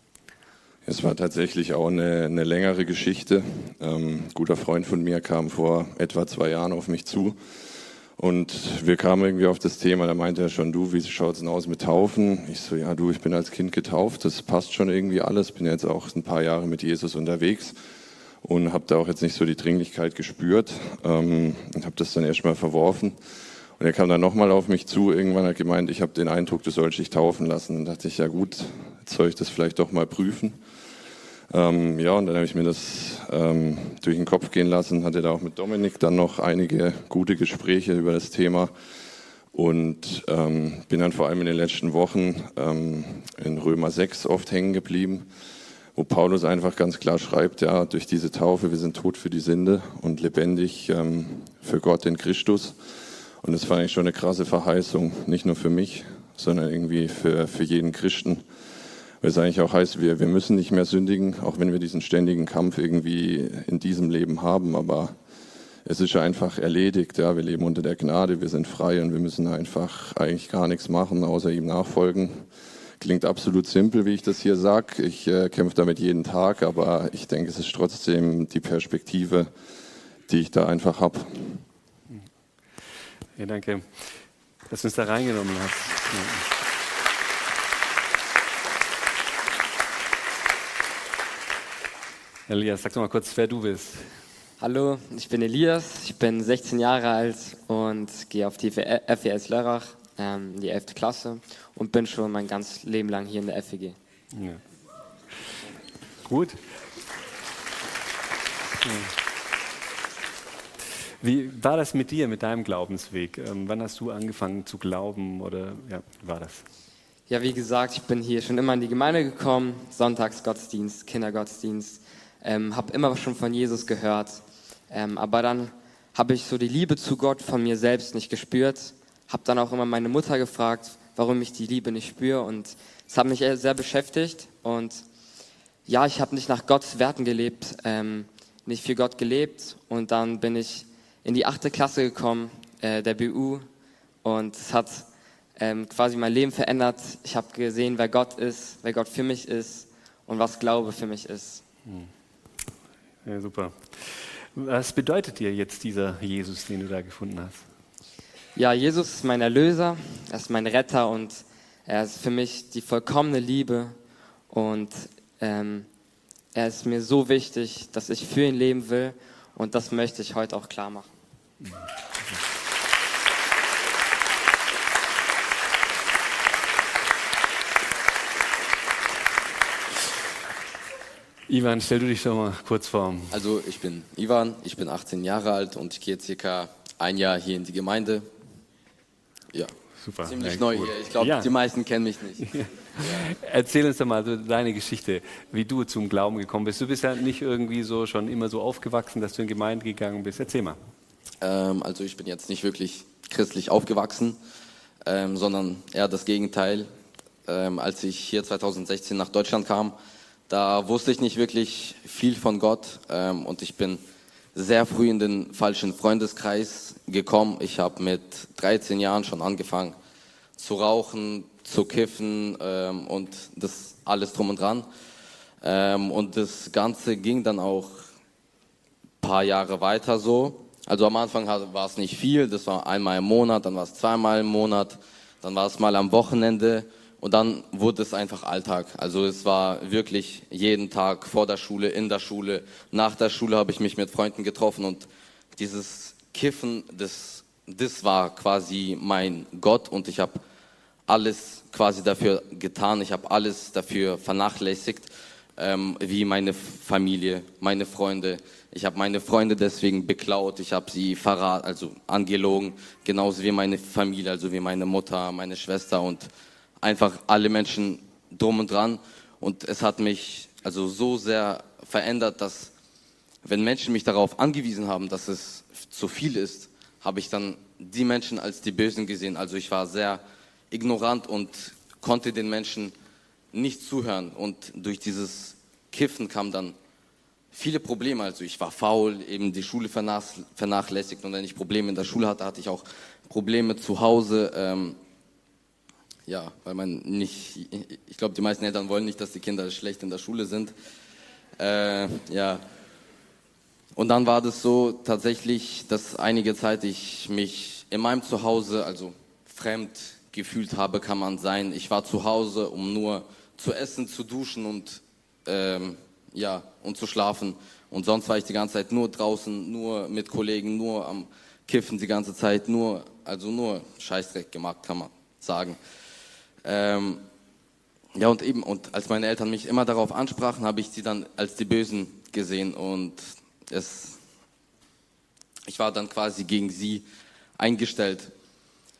S6: Es war tatsächlich auch eine, eine längere Geschichte. Ähm, ein guter Freund von mir kam vor etwa zwei Jahren auf mich zu und wir kamen irgendwie auf das Thema, da meinte er schon, du, wie schaut es denn aus mit Taufen? Ich so, ja du, ich bin als Kind getauft, das passt schon irgendwie alles, bin jetzt auch ein paar Jahre mit Jesus unterwegs und habe da auch jetzt nicht so die Dringlichkeit gespürt ähm, und habe das dann erstmal verworfen. Und er kam dann nochmal auf mich zu, irgendwann hat gemeint, ich habe den Eindruck, du sollst dich taufen lassen. Und dachte ich, ja gut, jetzt soll ich das vielleicht doch mal prüfen. Ähm, ja, und dann habe ich mir das ähm, durch den Kopf gehen lassen, hatte da auch mit Dominik dann noch einige gute Gespräche über das Thema. Und ähm, bin dann vor allem in den letzten Wochen ähm, in Römer sechs oft hängen geblieben, wo Paulus einfach ganz klar schreibt, ja, durch diese Taufe, wir sind tot für die Sünde und lebendig ähm, für Gott in Christus. Und das fand ich schon eine krasse Verheißung, nicht nur für mich, sondern irgendwie für, für jeden Christen. Weil es eigentlich auch heißt, wir, wir müssen nicht mehr sündigen, auch wenn wir diesen ständigen Kampf irgendwie in diesem Leben haben, aber es ist ja einfach erledigt, ja, wir leben unter der Gnade, wir sind frei und wir müssen einfach eigentlich gar nichts machen, außer ihm nachfolgen. Klingt absolut simpel, wie ich das hier sage. Ich äh, kämpfe damit jeden Tag, aber ich denke, es ist trotzdem die Perspektive, die ich da einfach habe.
S1: Ja, danke, dass du uns da reingenommen hast. Ja. Elias, sag doch mal kurz, wer du bist.
S7: Hallo, ich bin Elias, ich bin sechzehn Jahre alt und gehe auf die F E S Lörrach, ähm, die elfte Klasse und bin schon mein ganzes Leben lang hier in der F E G.
S1: Ja. Gut. Ja. Wie war das mit dir, mit deinem Glaubensweg? Ähm, wann hast du angefangen zu glauben oder ja, wie war das?
S7: Ja, wie gesagt, ich bin hier schon immer in die Gemeinde gekommen, Sonntagsgottesdienst, Kindergottesdienst, ähm, habe immer schon von Jesus gehört. Ähm, aber dann habe ich so die Liebe zu Gott von mir selbst nicht gespürt. Habe dann auch immer meine Mutter gefragt, warum ich die Liebe nicht spüre. Und es hat mich sehr beschäftigt. Und ja, ich habe nicht nach Gottes Werten gelebt, ähm, nicht für Gott gelebt. Und dann bin ich in die achte Klasse gekommen, äh, der B U. Und es hat ähm, quasi mein Leben verändert. Ich habe gesehen, wer Gott ist, wer Gott für mich ist und was Glaube für mich ist.
S1: Ja, super. Was bedeutet dir jetzt dieser Jesus, den du da gefunden hast?
S7: Ja, Jesus ist mein Erlöser, er ist mein Retter und er ist für mich die vollkommene Liebe und ähm, er ist mir so wichtig, dass ich für ihn leben will und das möchte ich heute auch klar machen.
S1: Ivan, stell du dich doch mal kurz vor.
S8: Also ich bin Ivan, ich bin achtzehn Jahre alt und ich gehe circa ein Jahr hier in die Gemeinde. Ja,
S1: super.
S8: Ziemlich
S1: Ja,
S8: neu
S1: gut.
S8: hier. Ich glaube,
S1: Ja.
S8: die meisten kennen mich nicht.
S1: Ja. Erzähl uns doch mal so deine Geschichte, wie du zum Glauben gekommen bist. Du bist ja nicht irgendwie so schon immer so aufgewachsen, dass du in Gemeinde gegangen bist. Erzähl mal.
S8: Ähm, also ich bin jetzt nicht wirklich christlich aufgewachsen, ähm, sondern eher das Gegenteil. Ähm, als ich hier zwanzig sechzehn nach Deutschland kam, da wusste ich nicht wirklich viel von Gott ähm, und ich bin sehr früh in den falschen Freundeskreis gekommen. Ich habe mit dreizehn Jahren schon angefangen zu rauchen, zu kiffen ähm, und das alles drum und dran. Ähm, und das Ganze ging dann auch ein paar Jahre weiter so. Also am Anfang war es nicht viel, das war einmal im Monat, dann war es zweimal im Monat, dann war es mal am Wochenende. Und dann wurde es einfach Alltag. Also es war wirklich jeden Tag vor der Schule, in der Schule, nach der Schule habe ich mich mit Freunden getroffen und dieses Kiffen, das, das war quasi mein Gott und ich habe alles quasi dafür getan, ich habe alles dafür vernachlässigt, ähm, wie meine Familie, meine Freunde. Ich habe meine Freunde deswegen beklaut, ich habe sie verraten, also angelogen, genauso wie meine Familie, also wie meine Mutter, meine Schwester und einfach alle Menschen drum und dran. Und es hat mich also so sehr verändert, dass wenn Menschen mich darauf angewiesen haben, dass es zu viel ist, habe ich dann die Menschen als die Bösen gesehen. Also ich war sehr ignorant und konnte den Menschen nicht zuhören. Und durch dieses Kiffen kamen dann viele Probleme. Also ich war faul, eben die Schule vernachlässigt. Und wenn ich Probleme in der Schule hatte, hatte ich auch Probleme zu Hause. Ähm, Ja, weil man nicht, ich glaube, die meisten Eltern wollen nicht, dass die Kinder schlecht in der Schule sind. Äh, ja. Und dann war das so tatsächlich, dass einige Zeit ich mich in meinem Zuhause, also fremd gefühlt habe, kann man sein. Ich war zu Hause, um nur zu essen, zu duschen und, ähm, ja, und zu schlafen. Und sonst war ich die ganze Zeit nur draußen, nur mit Kollegen, nur am Kiffen die ganze Zeit, nur, also nur Scheißdreck gemacht, kann man sagen. Ähm, ja und eben, und als meine Eltern mich immer darauf ansprachen, habe ich sie dann als die Bösen gesehen und es, ich war dann quasi gegen sie eingestellt.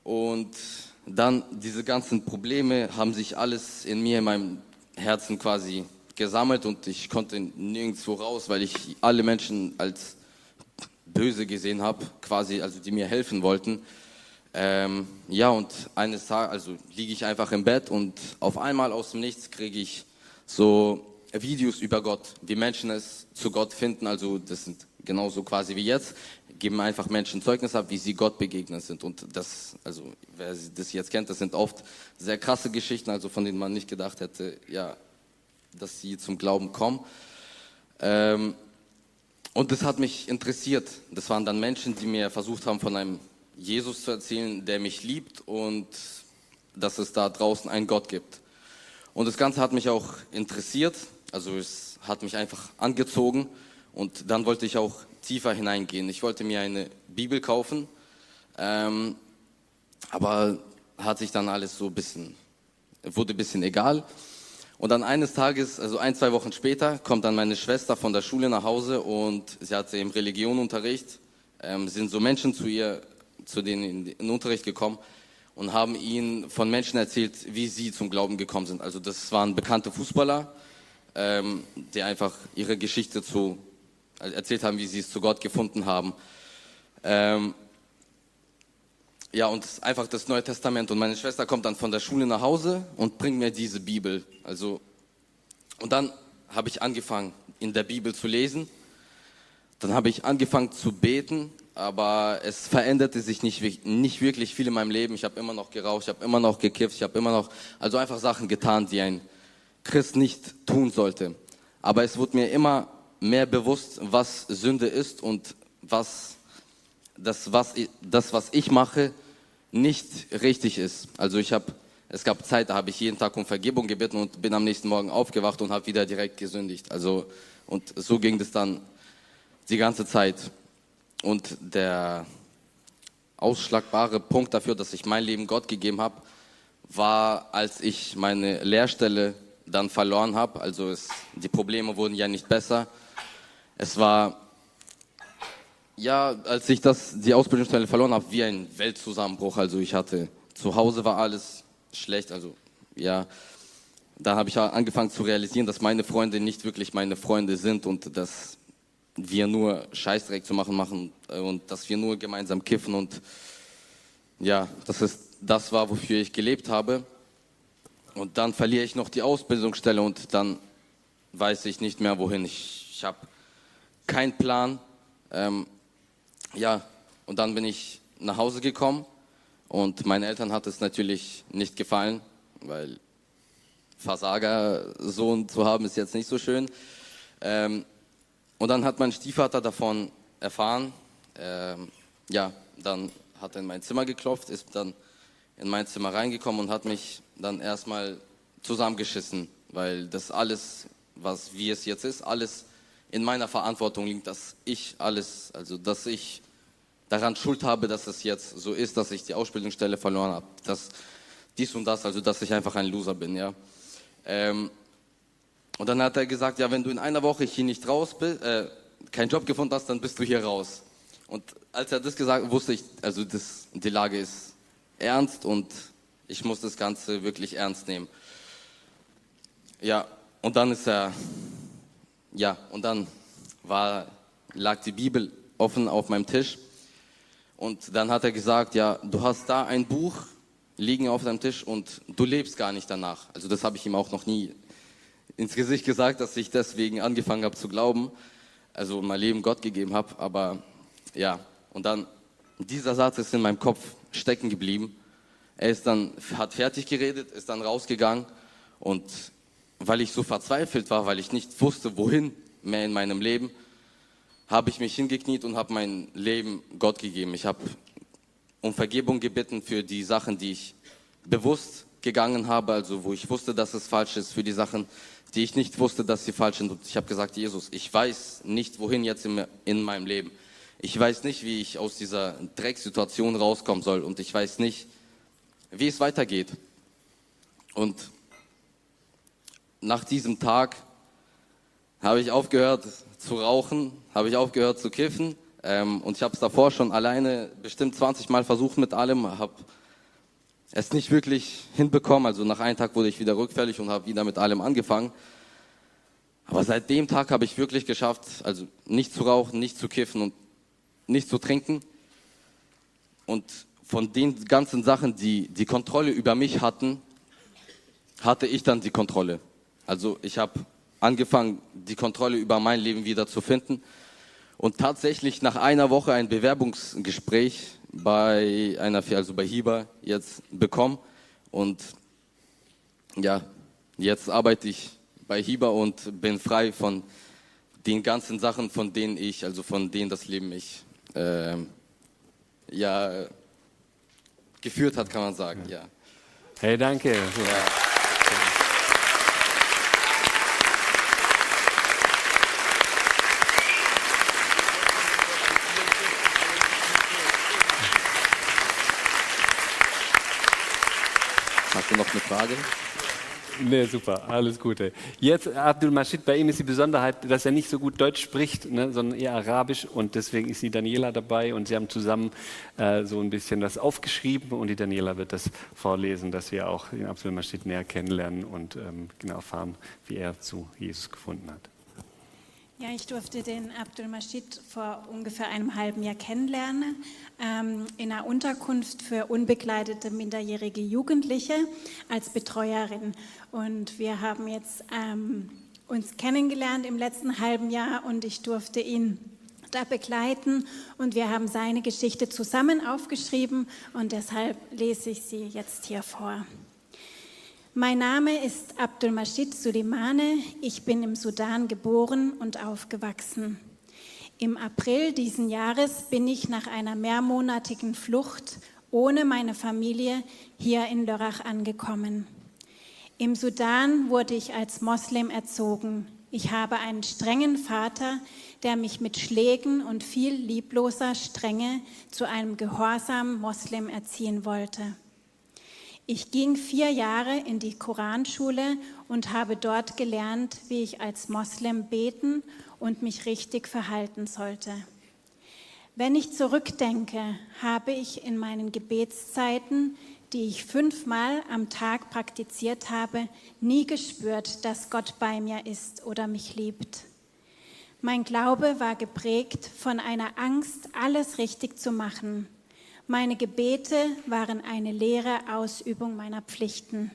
S8: Und dann diese ganzen Probleme haben sich alles in mir, in meinem Herzen quasi gesammelt und ich konnte nirgendwo raus, weil ich alle Menschen als böse gesehen habe, quasi, also die mir helfen wollten. Ähm, ja, und eines Tages, also liege ich einfach im Bett und auf einmal aus dem Nichts kriege ich so Videos über Gott, wie Menschen es zu Gott finden, also das sind genauso quasi wie jetzt, geben einfach Menschen Zeugnis ab, wie sie Gott begegnet sind und das, also wer das jetzt kennt, das sind oft sehr krasse Geschichten, also von denen man nicht gedacht hätte, ja, dass sie zum Glauben kommen. Ähm, und das hat mich interessiert, das waren dann Menschen, die mir versucht haben, von einem Jesus zu erzählen, der mich liebt und dass es da draußen einen Gott gibt. Und das Ganze hat mich auch interessiert, also es hat mich einfach angezogen und dann wollte ich auch tiefer hineingehen. Ich wollte mir eine Bibel kaufen, ähm, aber hat sich dann alles so ein bisschen, wurde ein bisschen egal. Und dann eines Tages, also ein, zwei Wochen später, kommt dann meine Schwester von der Schule nach Hause und sie hatte im Religionunterricht, ähm, sind so Menschen zu ihr, zu denen in den Unterricht gekommen und haben ihnen von Menschen erzählt, wie sie zum Glauben gekommen sind. Also das waren bekannte Fußballer, ähm, die einfach ihre Geschichte zu, erzählt haben, wie sie es zu Gott gefunden haben. Ähm, ja, und einfach das Neue Testament. Und meine Schwester kommt dann von der Schule nach Hause und bringt mir diese Bibel. Also, und dann habe ich angefangen, in der Bibel zu lesen. Dann habe ich angefangen zu beten, aber es veränderte sich nicht, nicht wirklich viel in meinem Leben. Ich habe immer noch geraucht, ich habe immer noch gekifft, ich habe immer noch, also einfach Sachen getan, die ein Christ nicht tun sollte. Aber es wurde mir immer mehr bewusst, was Sünde ist und was das, was ich, das, was ich mache, nicht richtig ist. Also ich habe, es gab Zeit, da habe ich jeden Tag um Vergebung gebeten und bin am nächsten Morgen aufgewacht und habe wieder direkt gesündigt. Also und so ging das dann die ganze Zeit. Und der ausschlagbare Punkt dafür, dass ich mein Leben Gott gegeben habe, war, als ich meine Lehrstelle dann verloren habe. Also es, die Probleme wurden ja nicht besser. Es war, ja, als ich das, die Ausbildungsstelle verloren habe, wie ein Weltzusammenbruch. Also ich hatte, zu Hause war alles schlecht. Also ja, da habe ich angefangen zu realisieren, dass meine Freunde nicht wirklich meine Freunde sind und dass wir nur Scheißdreck zu machen machen und dass wir nur gemeinsam kiffen und ja, das ist das war, wofür ich gelebt habe. Und dann verliere ich noch die Ausbildungsstelle und dann weiß ich nicht mehr, wohin. Ich, ich habe keinen Plan. Ähm, ja, und dann bin ich nach Hause gekommen und meinen Eltern hat es natürlich nicht gefallen, weil Versagersohn zu haben ist jetzt nicht so schön. Ähm, Und dann hat mein Stiefvater davon erfahren, ähm, ja, dann hat er in mein Zimmer geklopft, ist dann in mein Zimmer reingekommen und hat mich dann erstmal zusammengeschissen, weil das alles, was wie es jetzt ist, alles in meiner Verantwortung liegt, dass ich alles, also dass ich daran Schuld habe, dass es jetzt so ist, dass ich die Ausbildungsstelle verloren habe, dass dies und das, also dass ich einfach ein Loser bin, ja. Ähm, Und dann hat er gesagt, ja, wenn du in einer Woche hier nicht raus bist, äh, keinen Job gefunden hast, dann bist du hier raus. Und als er das gesagt hat, wusste ich, also das, die Lage ist ernst und ich muss das Ganze wirklich ernst nehmen. Ja, und dann ist er, ja, und dann war, lag die Bibel offen auf meinem Tisch. Und dann hat er gesagt, ja, du hast da ein Buch liegen auf deinem Tisch und du lebst gar nicht danach. Also das habe ich ihm auch noch nie ins Gesicht gesagt, dass ich deswegen angefangen habe zu glauben, also mein Leben Gott gegeben habe, aber ja, und dann, dieser Satz ist in meinem Kopf stecken geblieben. Er ist dann, hat fertig geredet, ist dann rausgegangen und weil ich so verzweifelt war, weil ich nicht wusste, wohin mehr in meinem Leben, habe ich mich hingekniet und habe mein Leben Gott gegeben. Ich habe um Vergebung gebeten für die Sachen, die ich bewusst gegangen habe, also wo ich wusste, dass es falsch ist, für die Sachen, die ich nicht wusste, dass sie falsch sind. Und ich habe gesagt, Jesus, ich weiß nicht, wohin jetzt in, in meinem Leben. Ich weiß nicht, wie ich aus dieser Drecksituation rauskommen soll. Und ich weiß nicht, wie es weitergeht. Und nach diesem Tag habe ich aufgehört zu rauchen, habe ich aufgehört zu kiffen. Ähm, und ich habe es davor schon alleine bestimmt zwanzig Mal versucht mit allem, habe es nicht wirklich hinbekommen. Also nach einem Tag wurde ich wieder rückfällig und habe wieder mit allem angefangen. Aber seit dem Tag habe ich wirklich geschafft, also nicht zu rauchen, nicht zu kiffen und nicht zu trinken. Und von den ganzen Sachen, die die Kontrolle über mich hatten, hatte ich dann die Kontrolle. Also ich habe angefangen, die Kontrolle über mein Leben wieder zu finden. Und tatsächlich nach einer Woche ein Bewerbungsgespräch bei einer Firma, also bei Hiba, jetzt bekommen. Und ja, jetzt arbeite ich bei Hiba und bin frei von den ganzen Sachen, von denen ich, also von denen das Leben mich äh, ja geführt hat, kann man sagen. Ja.
S1: Hey, danke. Ja.
S8: Hast du noch eine Frage?
S1: Nee, super, alles Gute. Jetzt, Abdul Majid, bei ihm ist die Besonderheit, dass er nicht so gut Deutsch spricht, ne, sondern eher Arabisch, und deswegen ist die Daniela dabei und sie haben zusammen äh, so ein bisschen das aufgeschrieben und die Daniela wird das vorlesen, dass wir auch den Abdul Majid näher kennenlernen und ähm, genau erfahren, wie er zu Jesus gefunden hat.
S2: Ja, ich durfte den Abdul Majid vor ungefähr einem halben Jahr kennenlernen, ähm, in einer Unterkunft für unbegleitete minderjährige Jugendliche als Betreuerin. Und wir haben jetzt ähm, uns kennengelernt im letzten halben Jahr und ich durfte ihn da begleiten und wir haben seine Geschichte zusammen aufgeschrieben und deshalb lese ich sie jetzt hier vor. Mein Name ist Abdul Majid Suleimane. Ich bin im Sudan geboren und aufgewachsen. Im April diesen Jahres bin ich nach einer mehrmonatigen Flucht ohne meine Familie hier in Lörrach angekommen. Im Sudan wurde ich als Moslem erzogen. Ich habe einen strengen Vater, der mich mit Schlägen und viel liebloser Strenge zu einem gehorsamen Moslem erziehen wollte. Ich ging vier Jahre in die Koranschule und habe dort gelernt, wie ich als Moslem beten und mich richtig verhalten sollte. Wenn ich zurückdenke, habe ich in meinen Gebetszeiten, die ich fünfmal am Tag praktiziert habe, nie gespürt, dass Gott bei mir ist oder mich liebt. Mein Glaube war geprägt von einer Angst, alles richtig zu machen. Meine Gebete waren eine leere Ausübung meiner Pflichten.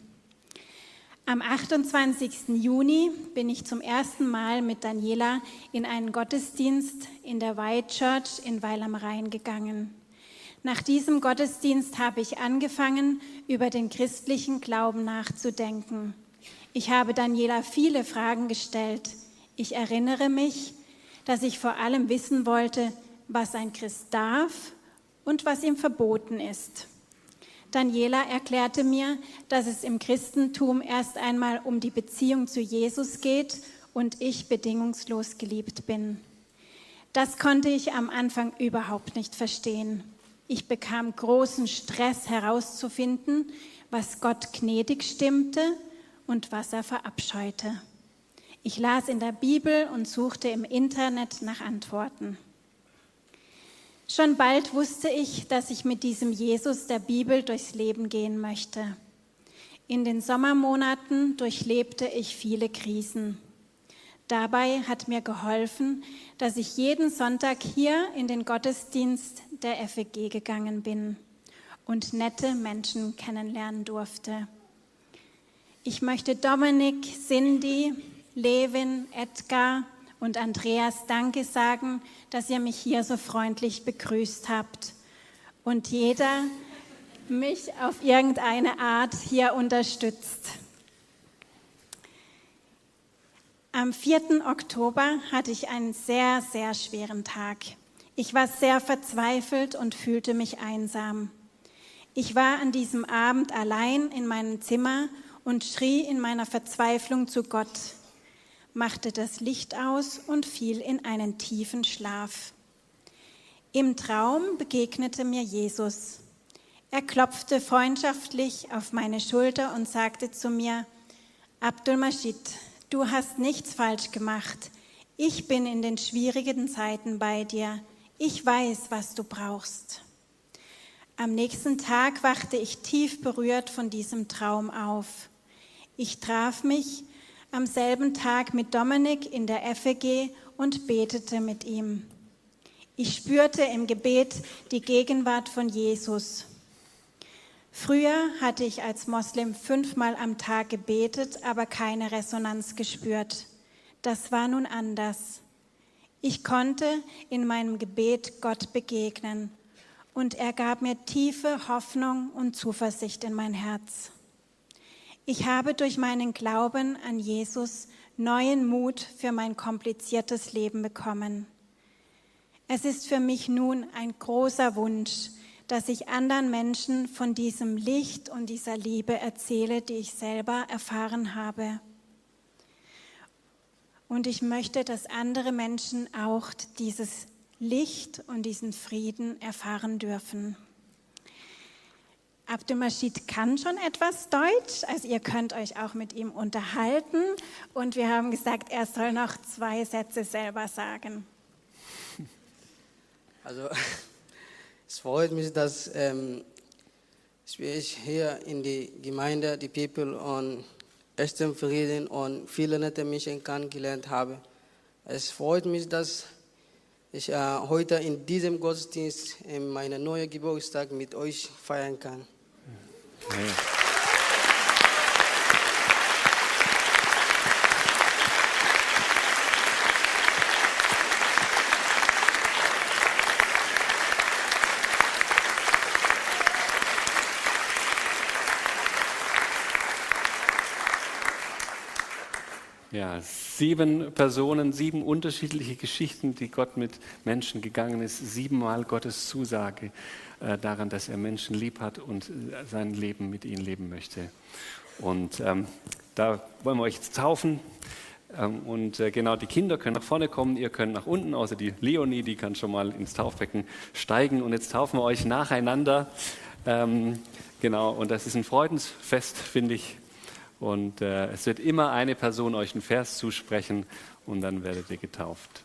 S2: Am achtundzwanzigsten Juni bin ich zum ersten Mal mit Daniela in einen Gottesdienst in der White Church in Weil am Rhein gegangen. Nach diesem Gottesdienst habe ich angefangen, über den christlichen Glauben nachzudenken. Ich habe Daniela viele Fragen gestellt. Ich erinnere mich, dass ich vor allem wissen wollte, was ein Christ darf und was ihm verboten ist. Daniela erklärte mir, dass es im Christentum erst einmal um die Beziehung zu Jesus geht und ich bedingungslos geliebt bin. Das konnte ich am Anfang überhaupt nicht verstehen. Ich bekam großen Stress herauszufinden, was Gott gnädig stimmte und was er verabscheute. Ich las in der Bibel und suchte im Internet nach Antworten. Schon bald wusste ich, dass ich mit diesem Jesus der Bibel durchs Leben gehen möchte. In den Sommermonaten durchlebte ich viele Krisen. Dabei hat mir geholfen, dass ich jeden Sonntag hier in den Gottesdienst der F E G gegangen bin und nette Menschen kennenlernen durfte. Ich möchte Dominik, Cindy, Levin, Edgar und Andreas Danke sagen, dass ihr mich hier so freundlich begrüßt habt und jeder mich auf irgendeine Art hier unterstützt. Am vierten Oktober hatte ich einen sehr, sehr schweren Tag. Ich war sehr verzweifelt und fühlte mich einsam. Ich war an diesem Abend allein in meinem Zimmer und schrie in meiner Verzweiflung zu Gott, machte das Licht aus und fiel in einen tiefen Schlaf. Im Traum begegnete mir Jesus. Er klopfte freundschaftlich auf meine Schulter und sagte zu mir, Abdul Majid, du hast nichts falsch gemacht. Ich bin in den schwierigen Zeiten bei dir. Ich weiß, was du brauchst. Am nächsten Tag wachte ich tief berührt von diesem Traum auf. Ich traf mich am selben Tag mit Dominik in der F E G und betete mit ihm. Ich spürte im Gebet die Gegenwart von Jesus. Früher hatte ich als Moslem fünfmal am Tag gebetet, aber keine Resonanz gespürt. Das war nun anders. Ich konnte in meinem Gebet Gott begegnen und er gab mir tiefe Hoffnung und Zuversicht in mein Herz. Ich habe durch meinen Glauben an Jesus neuen Mut für mein kompliziertes Leben bekommen. Es ist für mich nun ein großer Wunsch, dass ich anderen Menschen von diesem Licht und dieser Liebe erzähle, die ich selber erfahren habe. Und ich möchte, dass andere Menschen auch dieses Licht und diesen Frieden erfahren dürfen. Abdelmajid kann schon etwas Deutsch, also ihr könnt euch auch mit ihm unterhalten. Und wir haben gesagt, er soll noch zwei Sätze selber sagen.
S9: Also es freut mich, dass ähm, ich hier in die Gemeinde, die People und echten Frieden und viele nette Menschen kennengelernt habe. Es freut mich, dass ich äh, heute in diesem Gottesdienst in meinen neuen Geburtstag mit euch feiern kann.
S1: Ja. Ja, sieben Personen, sieben unterschiedliche Geschichten, die Gott mit Menschen gegangen ist, siebenmal Gottes Zusage äh, daran, dass er Menschen lieb hat und äh, sein Leben mit ihnen leben möchte. Und ähm, da wollen wir euch jetzt taufen. Ähm, und äh, genau, die Kinder können nach vorne kommen, ihr könnt nach unten, außer die Leonie, die kann schon mal ins Taufbecken steigen. Und jetzt taufen wir euch nacheinander. Ähm, genau, und das ist ein Freudensfest, finde ich. Und äh, es wird immer eine Person euch einen Vers zusprechen und dann werdet ihr getauft.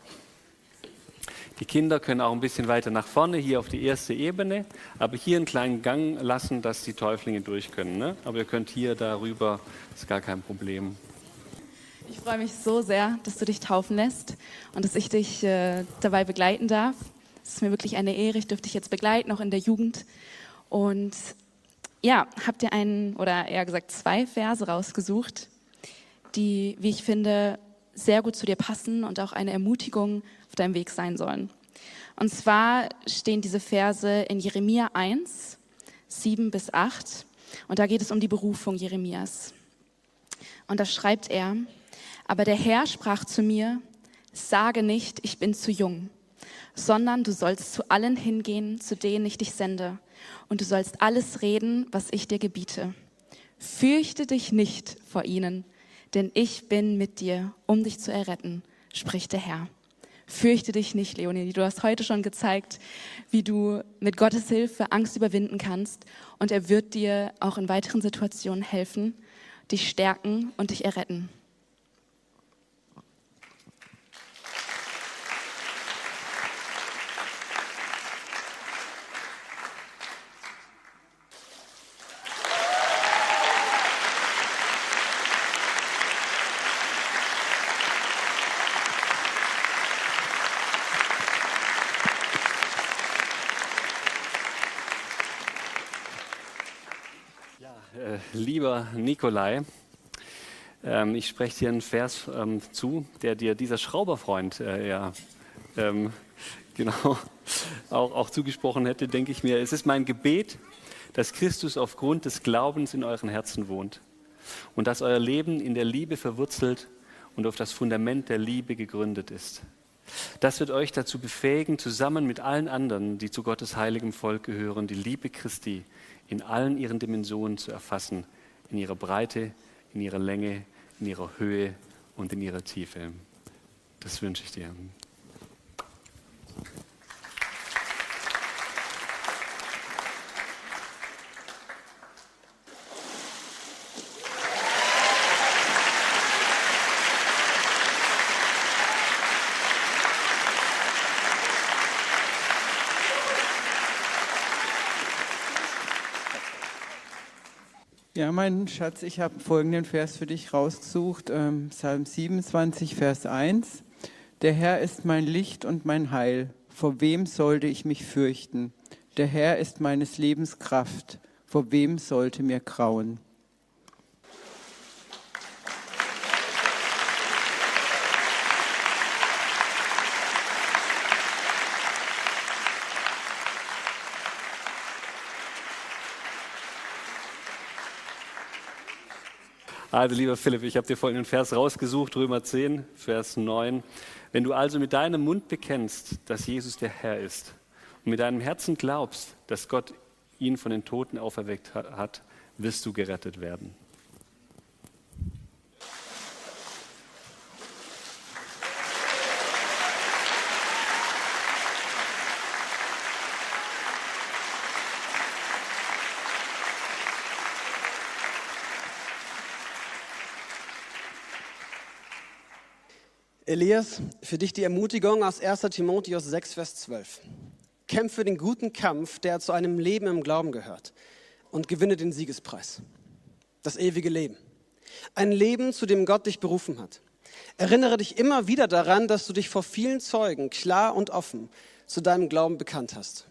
S1: Die Kinder können auch ein bisschen weiter nach vorne, hier auf die erste Ebene, aber hier einen kleinen Gang lassen, dass die Täuflinge durch können. Ne? Aber ihr könnt hier darüber, ist gar kein Problem.
S10: Ich freue mich so sehr, dass du dich taufen lässt und dass ich dich äh, dabei begleiten darf. Es ist mir wirklich eine Ehre, ich dürfte dich jetzt begleiten, auch in der Jugend. Und ja, habt ihr einen, oder eher gesagt zwei Verse rausgesucht, die, wie ich finde, sehr gut zu dir passen und auch eine Ermutigung auf deinem Weg sein sollen. Und zwar stehen diese Verse in Jeremia eins, sieben bis acht. Und da geht es um die Berufung Jeremias. Und da schreibt er: Aber der Herr sprach zu mir, sage nicht, ich bin zu jung, sondern du sollst zu allen hingehen, zu denen ich dich sende. Und du sollst alles reden, was ich dir gebiete. Fürchte dich nicht vor ihnen, denn ich bin mit dir, um dich zu erretten, spricht der Herr. Fürchte dich nicht, Leonie. Du hast heute schon gezeigt, wie du mit Gottes Hilfe Angst überwinden kannst. Und er wird dir auch in weiteren Situationen helfen, dich stärken und dich erretten.
S1: Lieber Nikolai, ähm, ich spreche dir einen Vers ähm, zu, der dir dieser Schrauberfreund äh, ja, ähm, genau auch, auch zugesprochen hätte, denke ich mir. Es ist mein Gebet, dass Christus aufgrund des Glaubens in euren Herzen wohnt und dass euer Leben in der Liebe verwurzelt und auf das Fundament der Liebe gegründet ist. Das wird euch dazu befähigen, zusammen mit allen anderen, die zu Gottes heiligem Volk gehören, die Liebe Christi in allen ihren Dimensionen zu erfassen, in ihrer Breite, in ihrer Länge, in ihrer Höhe und in ihrer Tiefe. Das wünsche ich dir.
S11: Ja, mein Schatz, ich habe folgenden Vers für dich rausgesucht, ähm, Psalm siebenundzwanzig, Vers eins. Der Herr ist mein Licht und mein Heil, vor wem sollte ich mich fürchten? Der Herr ist meines Lebens Kraft, vor wem sollte mir grauen?
S1: Also lieber Philipp, ich habe dir folgenden Vers rausgesucht, Römer zehn, Vers neun. Wenn du also mit deinem Mund bekennst, dass Jesus der Herr ist und mit deinem Herzen glaubst, dass Gott ihn von den Toten auferweckt hat, wirst du gerettet werden.
S12: Elias, für dich die Ermutigung aus erster Timotheus sechs, Vers zwölf. Kämpfe den guten Kampf, der zu einem Leben im Glauben gehört, und gewinne den Siegespreis, das ewige Leben. Ein Leben, zu dem Gott dich berufen hat. Erinnere dich immer wieder daran, dass du dich vor vielen Zeugen klar und offen zu deinem Glauben bekannt hast.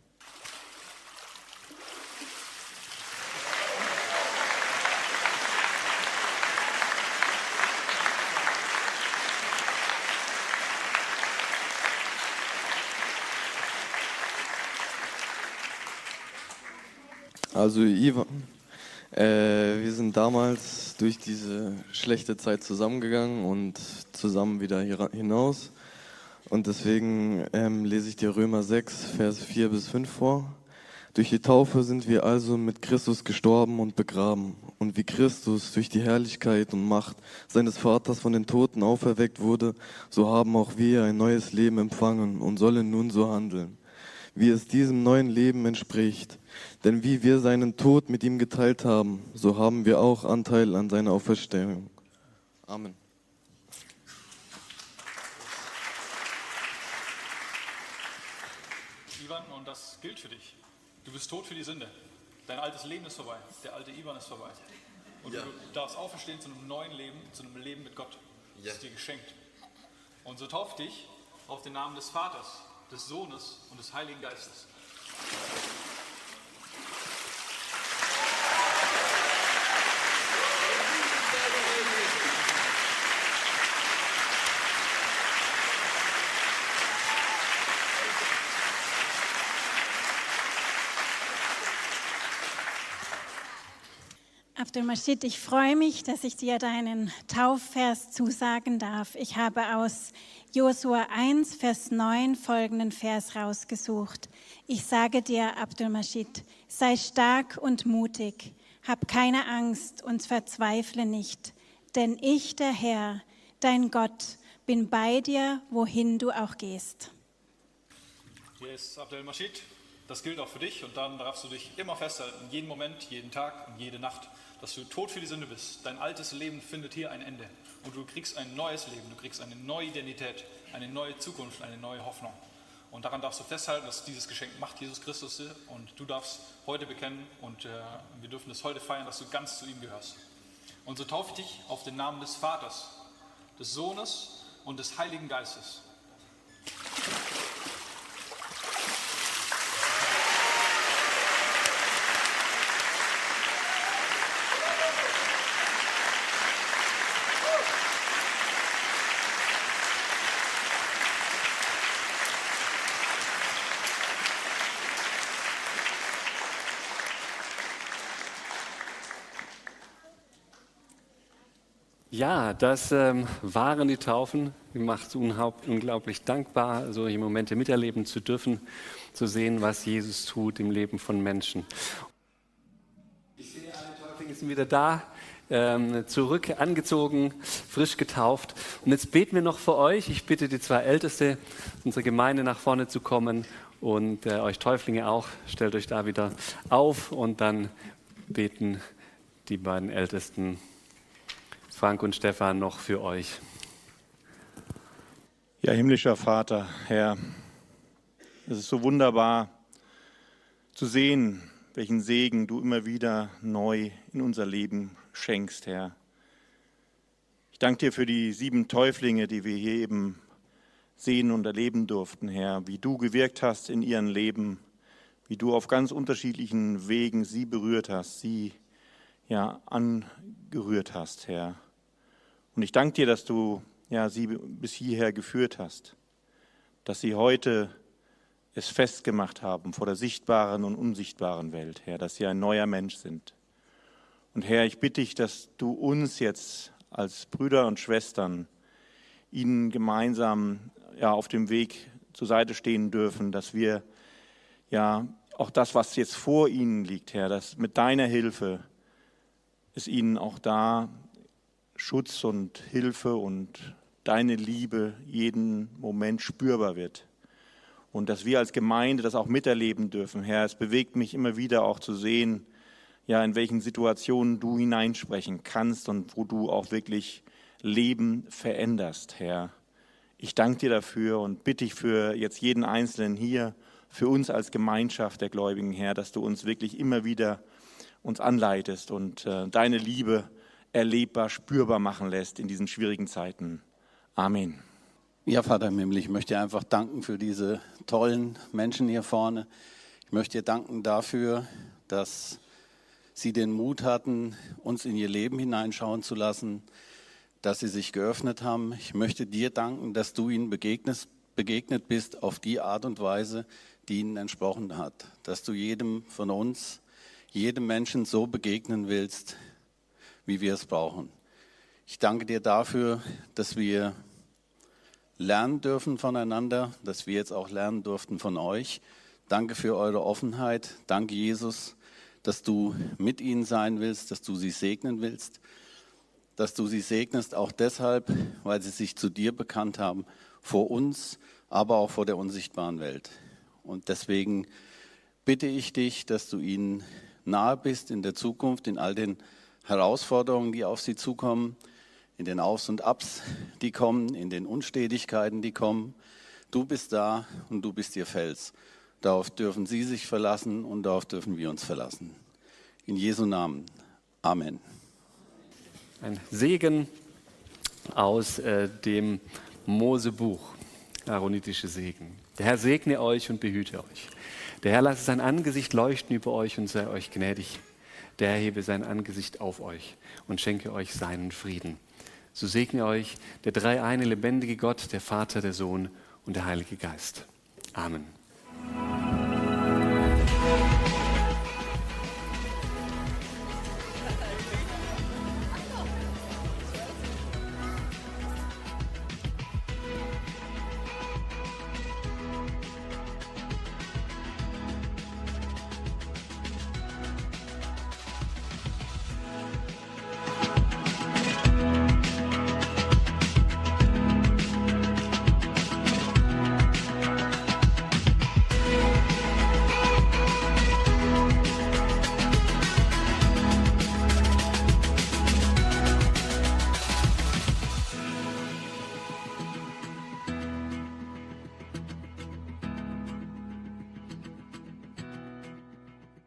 S13: Also Ivan, äh, wir sind damals durch diese schlechte Zeit zusammengegangen und zusammen wieder hier hinaus. Und deswegen ähm, lese ich dir Römer sechs, Vers vier bis fünf vor. Durch die Taufe sind wir also mit Christus gestorben und begraben. Und wie Christus durch die Herrlichkeit und Macht seines Vaters von den Toten auferweckt wurde, so haben auch wir ein neues Leben empfangen und sollen nun so handeln, wie es diesem neuen Leben entspricht. Denn wie wir seinen Tod mit ihm geteilt haben, so haben wir auch Anteil an seiner Auferstehung. Amen.
S14: Ivan, und das gilt für dich. Du bist tot für die Sünde. Dein altes Leben ist vorbei. Der alte Ivan ist vorbei. Und ja. Du darfst auferstehen zu einem neuen Leben, zu einem Leben mit Gott. Das ja. ist dir geschenkt. Und so tauf dich auf den Namen des Vaters, des Sohnes und des Heiligen Geistes.
S2: Abdul Majid, ich freue mich, dass ich dir deinen Taufvers zusagen darf. Ich habe aus Josua eins, Vers neun folgenden Vers rausgesucht. Ich sage dir, Abdul Majid, sei stark und mutig, hab keine Angst und verzweifle nicht, denn ich, der Herr, dein Gott, bin bei dir, wohin du auch gehst.
S14: Hier ist Abdul Majid, das gilt auch für dich und dann darfst du dich immer festhalten, jeden Moment, jeden Tag und jede Nacht, dass du tot für die Sünde bist. Dein altes Leben findet hier ein Ende und du kriegst ein neues Leben, du kriegst eine neue Identität, eine neue Zukunft, eine neue Hoffnung. Und daran darfst du festhalten, dass dieses Geschenk macht Jesus Christus und du darfst heute bekennen und äh, wir dürfen das heute feiern, dass du ganz zu ihm gehörst. Und so taufe ich dich auf den Namen des Vaters, des Sohnes und des Heiligen Geistes.
S1: Ja, das ähm, waren die Taufen. Mir macht es unglaublich dankbar, solche Momente miterleben zu dürfen, zu sehen, was Jesus tut im Leben von Menschen. Ich sehe, alle Täuflinge sind wieder da, ähm, zurück, angezogen, frisch getauft. Und jetzt beten wir noch für euch. Ich bitte die zwei Älteste unserer Gemeinde nach vorne zu kommen und äh, euch Täuflinge auch. Stellt euch da wieder auf und dann beten die beiden Ältesten Frank und Stefan noch für euch.
S15: Ja, himmlischer Vater, Herr, es ist so wunderbar zu sehen, welchen Segen du immer wieder neu in unser Leben schenkst, Herr. Ich danke dir für die sieben Täuflinge, die wir hier eben sehen und erleben durften, Herr, wie du gewirkt hast in ihrem Leben, wie du auf ganz unterschiedlichen Wegen sie berührt hast, sie ja angerührt hast, Herr. Und ich danke dir, dass du ja sie bis hierher geführt hast, dass sie heute es festgemacht haben vor der sichtbaren und unsichtbaren Welt, Herr, dass sie ein neuer Mensch sind. Und Herr, ich bitte dich, dass du uns jetzt als Brüder und Schwestern ihnen gemeinsam ja, auf dem Weg zur Seite stehen dürfen, dass wir ja auch das, was jetzt vor ihnen liegt, Herr, dass mit deiner Hilfe es ihnen auch da Schutz und Hilfe und deine Liebe jeden Moment spürbar wird. Und dass wir als Gemeinde das auch miterleben dürfen, Herr. Es bewegt mich immer wieder auch zu sehen, ja, in welchen Situationen du hineinsprechen kannst und wo du auch wirklich Leben veränderst, Herr. Ich danke dir dafür und bitte dich für jetzt jeden Einzelnen hier, für uns als Gemeinschaft der Gläubigen, Herr, dass du uns wirklich immer wieder uns anleitest und äh, deine Liebe erlebbar, spürbar machen lässt in diesen schwierigen Zeiten. Amen.
S16: Ja, Vater im Himmel, ich möchte dir einfach danken für diese tollen Menschen hier vorne. Ich möchte dir danken dafür, dass sie den Mut hatten, uns in ihr Leben hineinschauen zu lassen, dass sie sich geöffnet haben. Ich möchte dir danken, dass du ihnen begegnest, begegnet bist auf die Art und Weise, die ihnen entsprochen hat. Dass du jedem von uns, jedem Menschen so begegnen willst, wie wir es brauchen. Ich danke dir dafür, dass wir lernen dürfen voneinander, dass wir jetzt auch lernen durften von euch. Danke für eure Offenheit. Danke, Jesus, dass du mit ihnen sein willst, dass du sie segnen willst, dass du sie segnest auch deshalb, weil sie sich zu dir bekannt haben, vor uns, aber auch vor der unsichtbaren Welt. Und deswegen bitte ich dich, dass du ihnen nahe bist in der Zukunft, in all den Herausforderungen, die auf sie zukommen, in den Aufs und Abs, die kommen, in den Unstetigkeiten, die kommen. Du bist da und du bist ihr Fels. Darauf dürfen sie sich verlassen und darauf dürfen wir uns verlassen. In Jesu Namen. Amen.
S1: Ein Segen aus äh, dem Mosebuch, aaronitische Segen. Der Herr segne euch und behüte euch. Der Herr lasse sein Angesicht leuchten über euch und sei euch gnädig. Der Herr hebe sein Angesicht auf euch und schenke euch seinen Frieden. So segne euch der dreieine lebendige Gott, der Vater, der Sohn und der Heilige Geist. Amen.